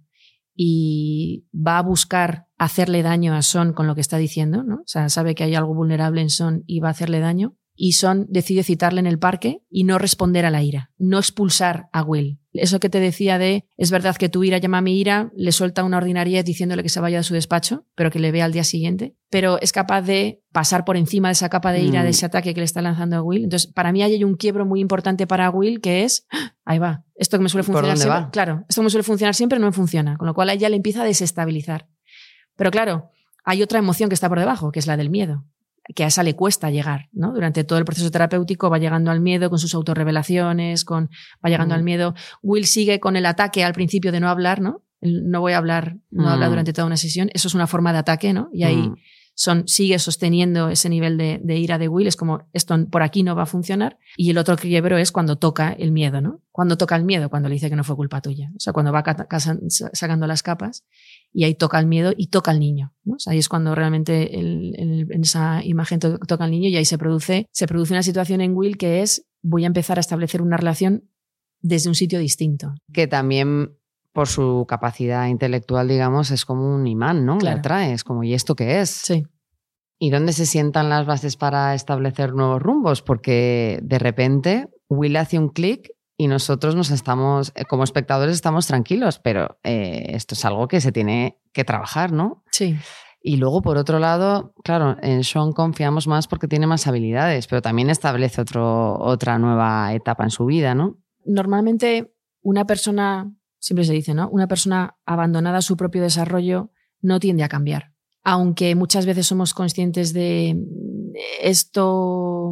y va a buscar hacerle daño a Son con lo que está diciendo, ¿no? O sea, sabe que hay algo vulnerable en Son y va a hacerle daño. Y Son decide citarle en el parque y no responder a la ira, no expulsar a Will. Eso que te decía de, es verdad que tu ira llama a mi ira, le suelta una ordinariedad diciéndole que se vaya de su despacho, pero que le vea al día siguiente, pero es capaz de pasar por encima de esa capa de ira, mm. de ese ataque que le está lanzando a Will. Entonces, para mí hay un quiebro muy importante para Will, que es, ahí va, esto que me suele funcionar ¿Por dónde siempre, va? Claro, esto que me suele funcionar siempre no me funciona, con lo cual a ella le empieza a desestabilizar. Pero claro, hay otra emoción que está por debajo, que es la del miedo. que a esa le cuesta llegar, ¿no? Durante todo el proceso terapéutico va llegando al miedo con sus autorrevelaciones, con, va llegando mm. al miedo. Will sigue con el ataque al principio de no hablar, ¿no? El no voy a hablar, no mm. habla durante toda una sesión. Eso es una forma de ataque, ¿no? Y ahí mm. son, sigue sosteniendo ese nivel de, de ira de Will. Es como, esto por aquí no va a funcionar. Y el otro quiebro es cuando toca el miedo, ¿no? Cuando toca el miedo, cuando le dice que no fue culpa tuya. O sea, cuando va sacando las capas. Y ahí toca el miedo y toca al niño, ¿no? O sea, ahí es cuando realmente el, el, en esa imagen to, toca al niño y ahí se produce, se produce una situación en Will que es voy a empezar a establecer una relación desde un sitio distinto. Que también por su capacidad intelectual, digamos, es como un imán, ¿no? Claro. Le atrae, es como ¿y esto qué es? Sí. ¿Y dónde se sientan las bases para establecer nuevos rumbos? Porque de repente Will hace un clic y nosotros nos estamos, como espectadores, estamos tranquilos, pero eh, esto es algo que se tiene que trabajar, ¿no? Sí. Y luego, por otro lado, claro, en Sean confiamos más porque tiene más habilidades, pero también establece otro, otra nueva etapa en su vida, ¿no? Normalmente una persona, siempre se dice, ¿no? Una persona abandonada a su propio desarrollo no tiende a cambiar. Aunque muchas veces somos conscientes de esto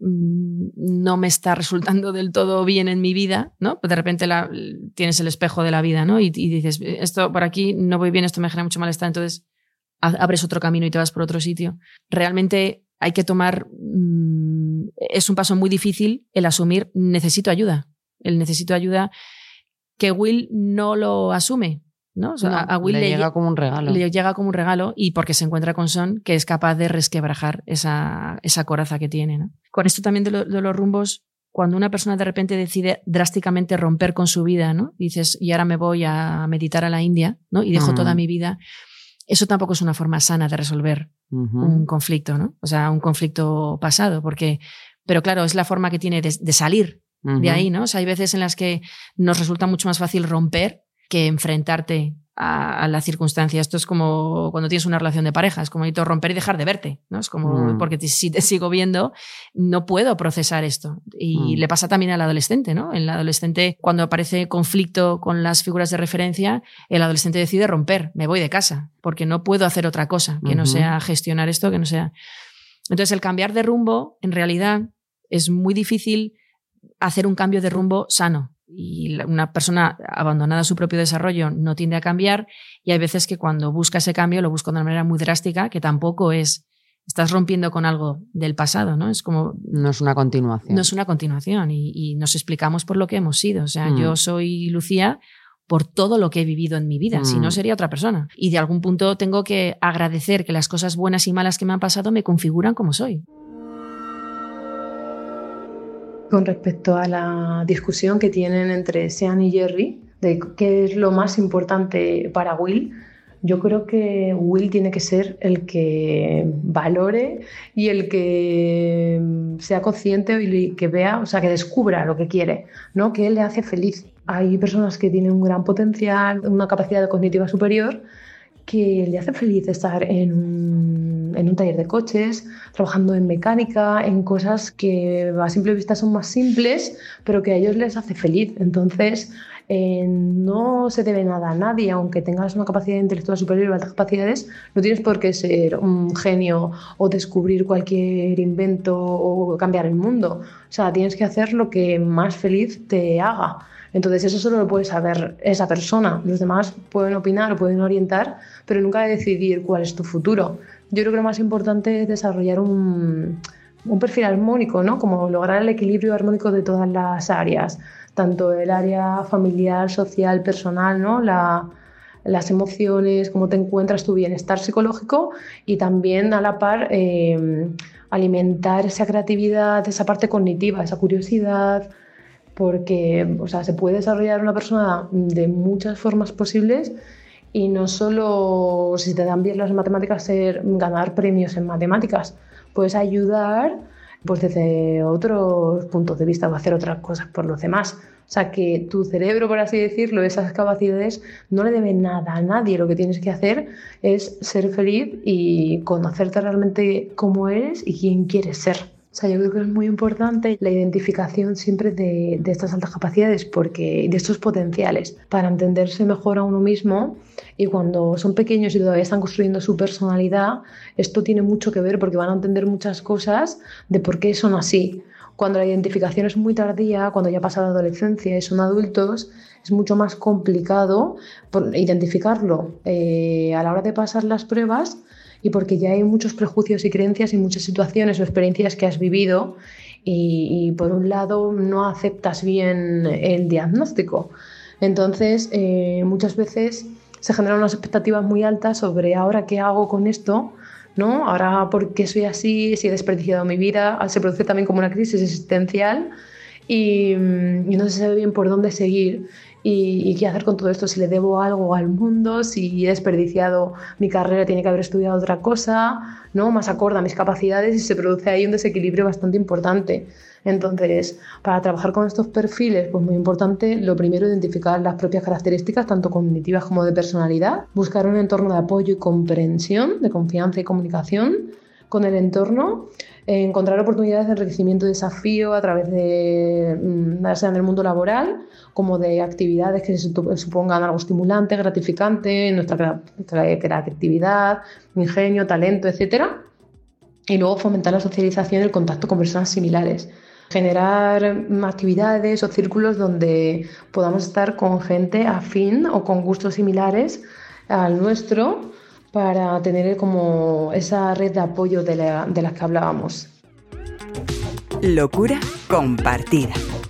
no me está resultando del todo bien en mi vida, ¿no? De repente la, tienes el espejo de la vida, ¿no? Y, y dices, esto por aquí no voy bien, esto me genera mucho malestar, entonces abres otro camino y te vas por otro sitio. Realmente hay que tomar, es un paso muy difícil el asumir necesito ayuda. El necesito ayuda que Will no lo asume. ¿No? O sea, no, a Will le, le llega como un regalo. Le llega como un regalo y porque se encuentra con Sean, que es capaz de resquebrajar esa, esa coraza que tiene, ¿no? Con esto también de, lo, de los rumbos, cuando una persona de repente decide drásticamente romper con su vida, ¿no? Dices, y ahora me voy a meditar a la India, ¿no? Y dejo uh-huh. toda mi vida. Eso tampoco es una forma sana de resolver uh-huh. un conflicto, ¿no? O sea, un conflicto pasado, porque, pero claro, es la forma que tiene de, de salir uh-huh. de ahí, ¿no? O sea, hay veces en las que nos resulta mucho más fácil romper que enfrentarte a, a la circunstancia. Esto es como cuando tienes una relación de pareja, es como necesito romper y dejar de verte, ¿no? Es como, mm. porque te, si te sigo viendo, no puedo procesar esto. Y mm. le pasa también al adolescente, ¿no? El adolescente, cuando aparece conflicto con las figuras de referencia, el adolescente decide romper, me voy de casa, porque no puedo hacer otra cosa que uh-huh. no sea gestionar esto, que no sea... Entonces, el cambiar de rumbo, en realidad, es muy difícil hacer un cambio de rumbo sano. Y una persona abandonada a su propio desarrollo no tiende a cambiar y hay veces que cuando busca ese cambio lo busca de una manera muy drástica que tampoco es, estás rompiendo con algo del pasado, ¿no? Es como... No es una continuación. No es una continuación y, y nos explicamos por lo que hemos sido. O sea, mm. yo soy Lucía por todo lo que he vivido en mi vida, mm. si no sería otra persona. Y de algún punto tengo que agradecer que las cosas buenas y malas que me han pasado me configuran como soy. Con respecto a la discusión que tienen entre Sean y Jerry de qué es lo más importante para Will, yo creo que Will tiene que ser el que valore y el que sea consciente y que vea, o sea, que descubra lo que quiere, ¿no? Que él le hace feliz. Hay personas que tienen un gran potencial, una capacidad cognitiva superior, que le hace feliz estar en un, en un taller de coches, trabajando en mecánica, en cosas que a simple vista son más simples, pero que a ellos les hace feliz. Entonces, eh, no se debe nada a nadie, aunque tengas una capacidad intelectual superior y altas capacidades, no tienes por qué ser un genio o descubrir cualquier invento o cambiar el mundo. O sea, tienes que hacer lo que más feliz te haga. Entonces eso solo lo puede saber esa persona. Los demás pueden opinar o pueden orientar, pero nunca decidir cuál es tu futuro. Yo creo que lo más importante es desarrollar un, un perfil armónico, ¿no? Como lograr el equilibrio armónico de todas las áreas, tanto el área familiar, social, personal, ¿no? La, las emociones, cómo te encuentras, tu bienestar psicológico y también a la par eh, alimentar esa creatividad, esa parte cognitiva, esa curiosidad, porque, o sea, se puede desarrollar una persona de muchas formas posibles y no solo si te dan bien las matemáticas ser ganar premios en matemáticas, puedes ayudar pues desde otros puntos de vista o hacer otras cosas por los demás. O sea, que tu cerebro, por así decirlo, esas capacidades no le deben nada a nadie. Lo que tienes que hacer es ser feliz y conocerte realmente cómo eres y quién quieres ser. O sea, yo creo que es muy importante la identificación siempre de, de estas altas capacidades, porque de estos potenciales, para entenderse mejor a uno mismo. Y cuando son pequeños y todavía están construyendo su personalidad, esto tiene mucho que ver porque van a entender muchas cosas de por qué son así. Cuando la identificación es muy tardía, cuando ya pasa la adolescencia y son adultos, es mucho más complicado identificarlo eh, a la hora de pasar las pruebas, y porque ya hay muchos prejuicios y creencias y muchas situaciones o experiencias que has vivido y, y por un lado no aceptas bien el diagnóstico. Entonces, eh, muchas veces se generan unas expectativas muy altas sobre ahora qué hago con esto, ¿no? Ahora por qué soy así, si he desperdiciado mi vida. Se produce también como una crisis existencial y, y no se sabe bien por dónde seguir. Y, y qué hacer con todo esto, si le debo algo al mundo, si he desperdiciado mi carrera, tiene que haber estudiado otra cosa, ¿no? Más acorde a mis capacidades, y se produce ahí un desequilibrio bastante importante. Entonces, para trabajar con estos perfiles, pues muy importante, lo primero, identificar las propias características, tanto cognitivas como de personalidad, buscar un entorno de apoyo y comprensión, de confianza y comunicación con el entorno, eh, encontrar oportunidades de enriquecimiento y desafío a través de, ya sea en el mundo laboral, como de actividades que supongan algo estimulante, gratificante, nuestra creatividad, ingenio, talento, etcétera. Y luego fomentar la socialización y el contacto con personas similares. Generar actividades o círculos donde podamos estar con gente afín o con gustos similares al nuestro, para tener como esa red de apoyo de la, de las que hablábamos. Locura compartida.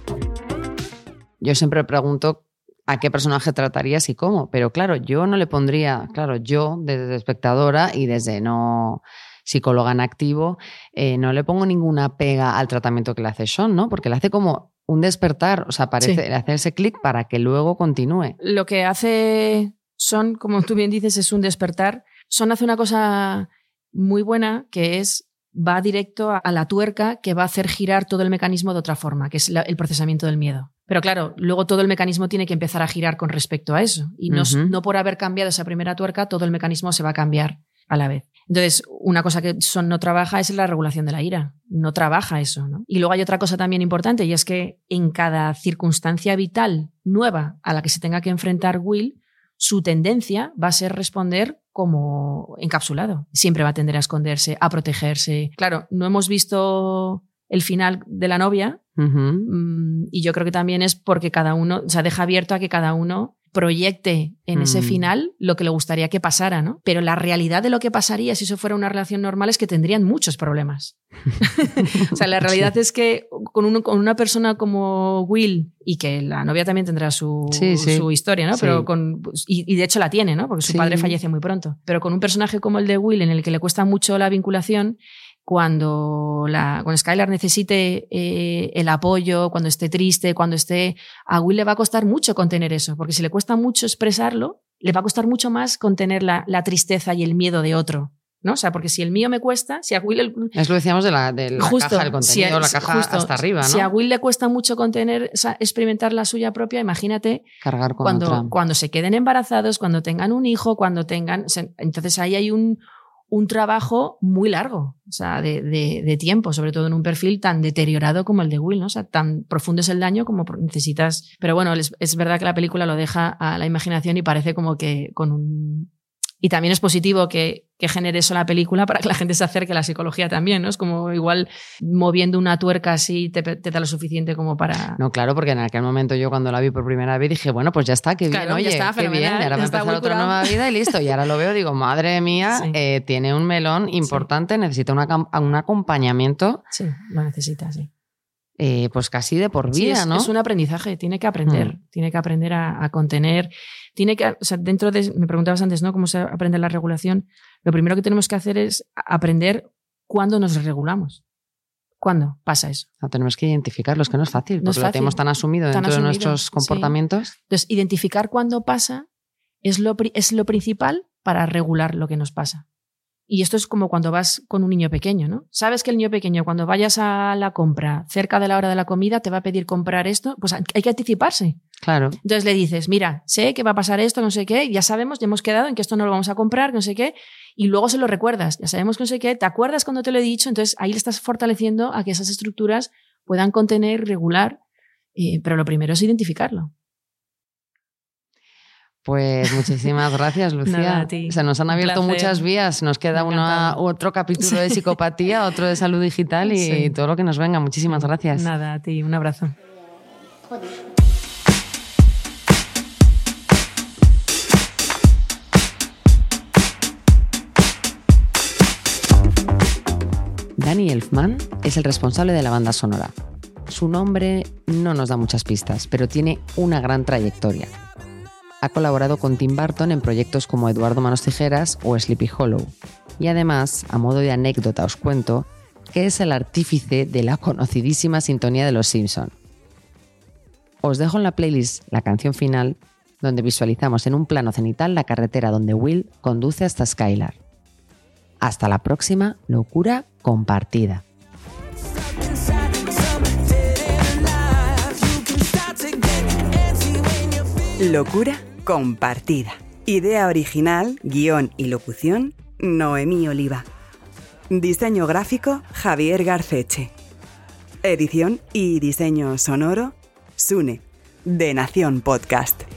Yo siempre pregunto a qué personaje tratarías y cómo, pero claro, yo no le pondría, claro, yo desde espectadora y desde no psicóloga en activo, eh, no le pongo ninguna pega al tratamiento que le hace Sean, ¿no? Porque le hace como un despertar, o sea, parece, sí. Le hace ese clic para que luego continúe. Lo que hace Sean, como tú bien dices, es un despertar. Sean hace una cosa muy buena, que es va directo a la tuerca que va a hacer girar todo el mecanismo de otra forma, que es la, el procesamiento del miedo. Pero claro, luego todo el mecanismo tiene que empezar a girar con respecto a eso. Y no, uh-huh. no por haber cambiado esa primera tuerca, todo el mecanismo se va a cambiar a la vez. Entonces, una cosa que Sean no trabaja es la regulación de la ira. No trabaja eso, ¿no? Y luego hay otra cosa también importante, y es que en cada circunstancia vital nueva a la que se tenga que enfrentar Will, su tendencia va a ser responder como encapsulado. Siempre va a tender a esconderse, a protegerse. Claro, no hemos visto el final de la novia, uh-huh. y yo creo que también es porque cada uno, o sea, deja abierto a que cada uno proyecte en mm. ese final lo que le gustaría que pasara, ¿no? Pero la realidad de lo que pasaría si eso fuera una relación normal es que tendrían muchos problemas. O sea, la realidad sí. es que con, uno, con una persona como Will, y que la novia también tendrá su, sí, sí. su historia, ¿no? Sí. Pero con, y, y de hecho la tiene, ¿no? Porque su sí. padre fallece muy pronto. Pero con un personaje como el de Will, en el que le cuesta mucho la vinculación, cuando, la, cuando Skylar necesite eh, el apoyo, cuando esté triste, cuando esté... A Will le va a costar mucho contener eso, porque si le cuesta mucho expresarlo, le va a costar mucho más contener la, la tristeza y el miedo de otro, ¿no? O sea, porque si el mío me cuesta, si a Will... El, es lo decíamos de la, de la justo, caja del contenido, si a, la caja justo, hasta arriba, ¿no? Si a Will le cuesta mucho contener, o sea, experimentar la suya propia, imagínate cargar con cuando, otra. Cuando se queden embarazados, cuando tengan un hijo, cuando tengan... O sea, entonces ahí hay un... un trabajo muy largo, o sea, de, de, de tiempo, sobre todo en un perfil tan deteriorado como el de Will, ¿no? O sea, tan profundo es el daño como necesitas. Pero bueno, es, es verdad que la película lo deja a la imaginación y parece como que con un... Y también es positivo que, que genere eso la película para que la gente se acerque a la psicología también, ¿no? Es como igual moviendo una tuerca así te, te da lo suficiente como para... No, claro, porque en aquel momento yo cuando la vi por primera vez dije, bueno, pues ya está, qué bien, claro, oye, está, qué bien, ahora va a empezar otra nueva vida y listo. Y ahora lo veo, digo, madre mía, sí. eh, tiene un melón importante, sí. necesita una, un acompañamiento. Sí, lo necesita, sí. Eh, pues casi de por vida, sí, es, ¿no? Es un aprendizaje, tiene que aprender, mm. tiene que aprender a, a contener, tiene que, o sea, dentro de, me preguntabas antes, ¿no? Cómo se aprende la regulación. Lo primero que tenemos que hacer es aprender cuándo nos regulamos. ¿Cuándo pasa eso? No, tenemos que identificarlo, es que no es fácil, porque no es fácil. Lo tenemos tan asumido tan dentro asumido, de nuestros comportamientos. Sí. Entonces, identificar cuándo pasa es lo, es lo principal para regular lo que nos pasa. Y esto es como cuando vas con un niño pequeño, ¿no? Sabes que el niño pequeño, cuando vayas a la compra cerca de la hora de la comida, te va a pedir comprar esto, pues hay que anticiparse. Claro. Entonces le dices, mira, sé que va a pasar esto, no sé qué, ya sabemos, ya hemos quedado en que esto no lo vamos a comprar, no sé qué, y luego se lo recuerdas, ya sabemos que no sé qué, te acuerdas cuando te lo he dicho, entonces ahí le estás fortaleciendo a que esas estructuras puedan contener, regular, eh, pero lo primero es identificarlo. Pues muchísimas gracias, Lucía. Nada, a ti. Se nos han abierto muchas vías. Nos queda una, otro capítulo de psicopatía, otro de salud digital y sí. todo lo que nos venga. Muchísimas gracias. Nada, a ti. Un abrazo. Danny Elfman es el responsable de la banda sonora. Su nombre no nos da muchas pistas, pero tiene una gran trayectoria. Ha colaborado con Tim Burton en proyectos como Eduardo Manos Tijeras o Sleepy Hollow. Y además, a modo de anécdota os cuento que es el artífice de la conocidísima sintonía de Los Simpson. Os dejo en la playlist la canción final, donde visualizamos en un plano cenital la carretera donde Will conduce hasta Skylar. Hasta la próxima locura compartida. Locura compartida. Idea original, guión y locución, Noemí Oliva. Diseño gráfico, Javier Garceche. Edición y diseño sonoro, Sune, de Nación Podcast.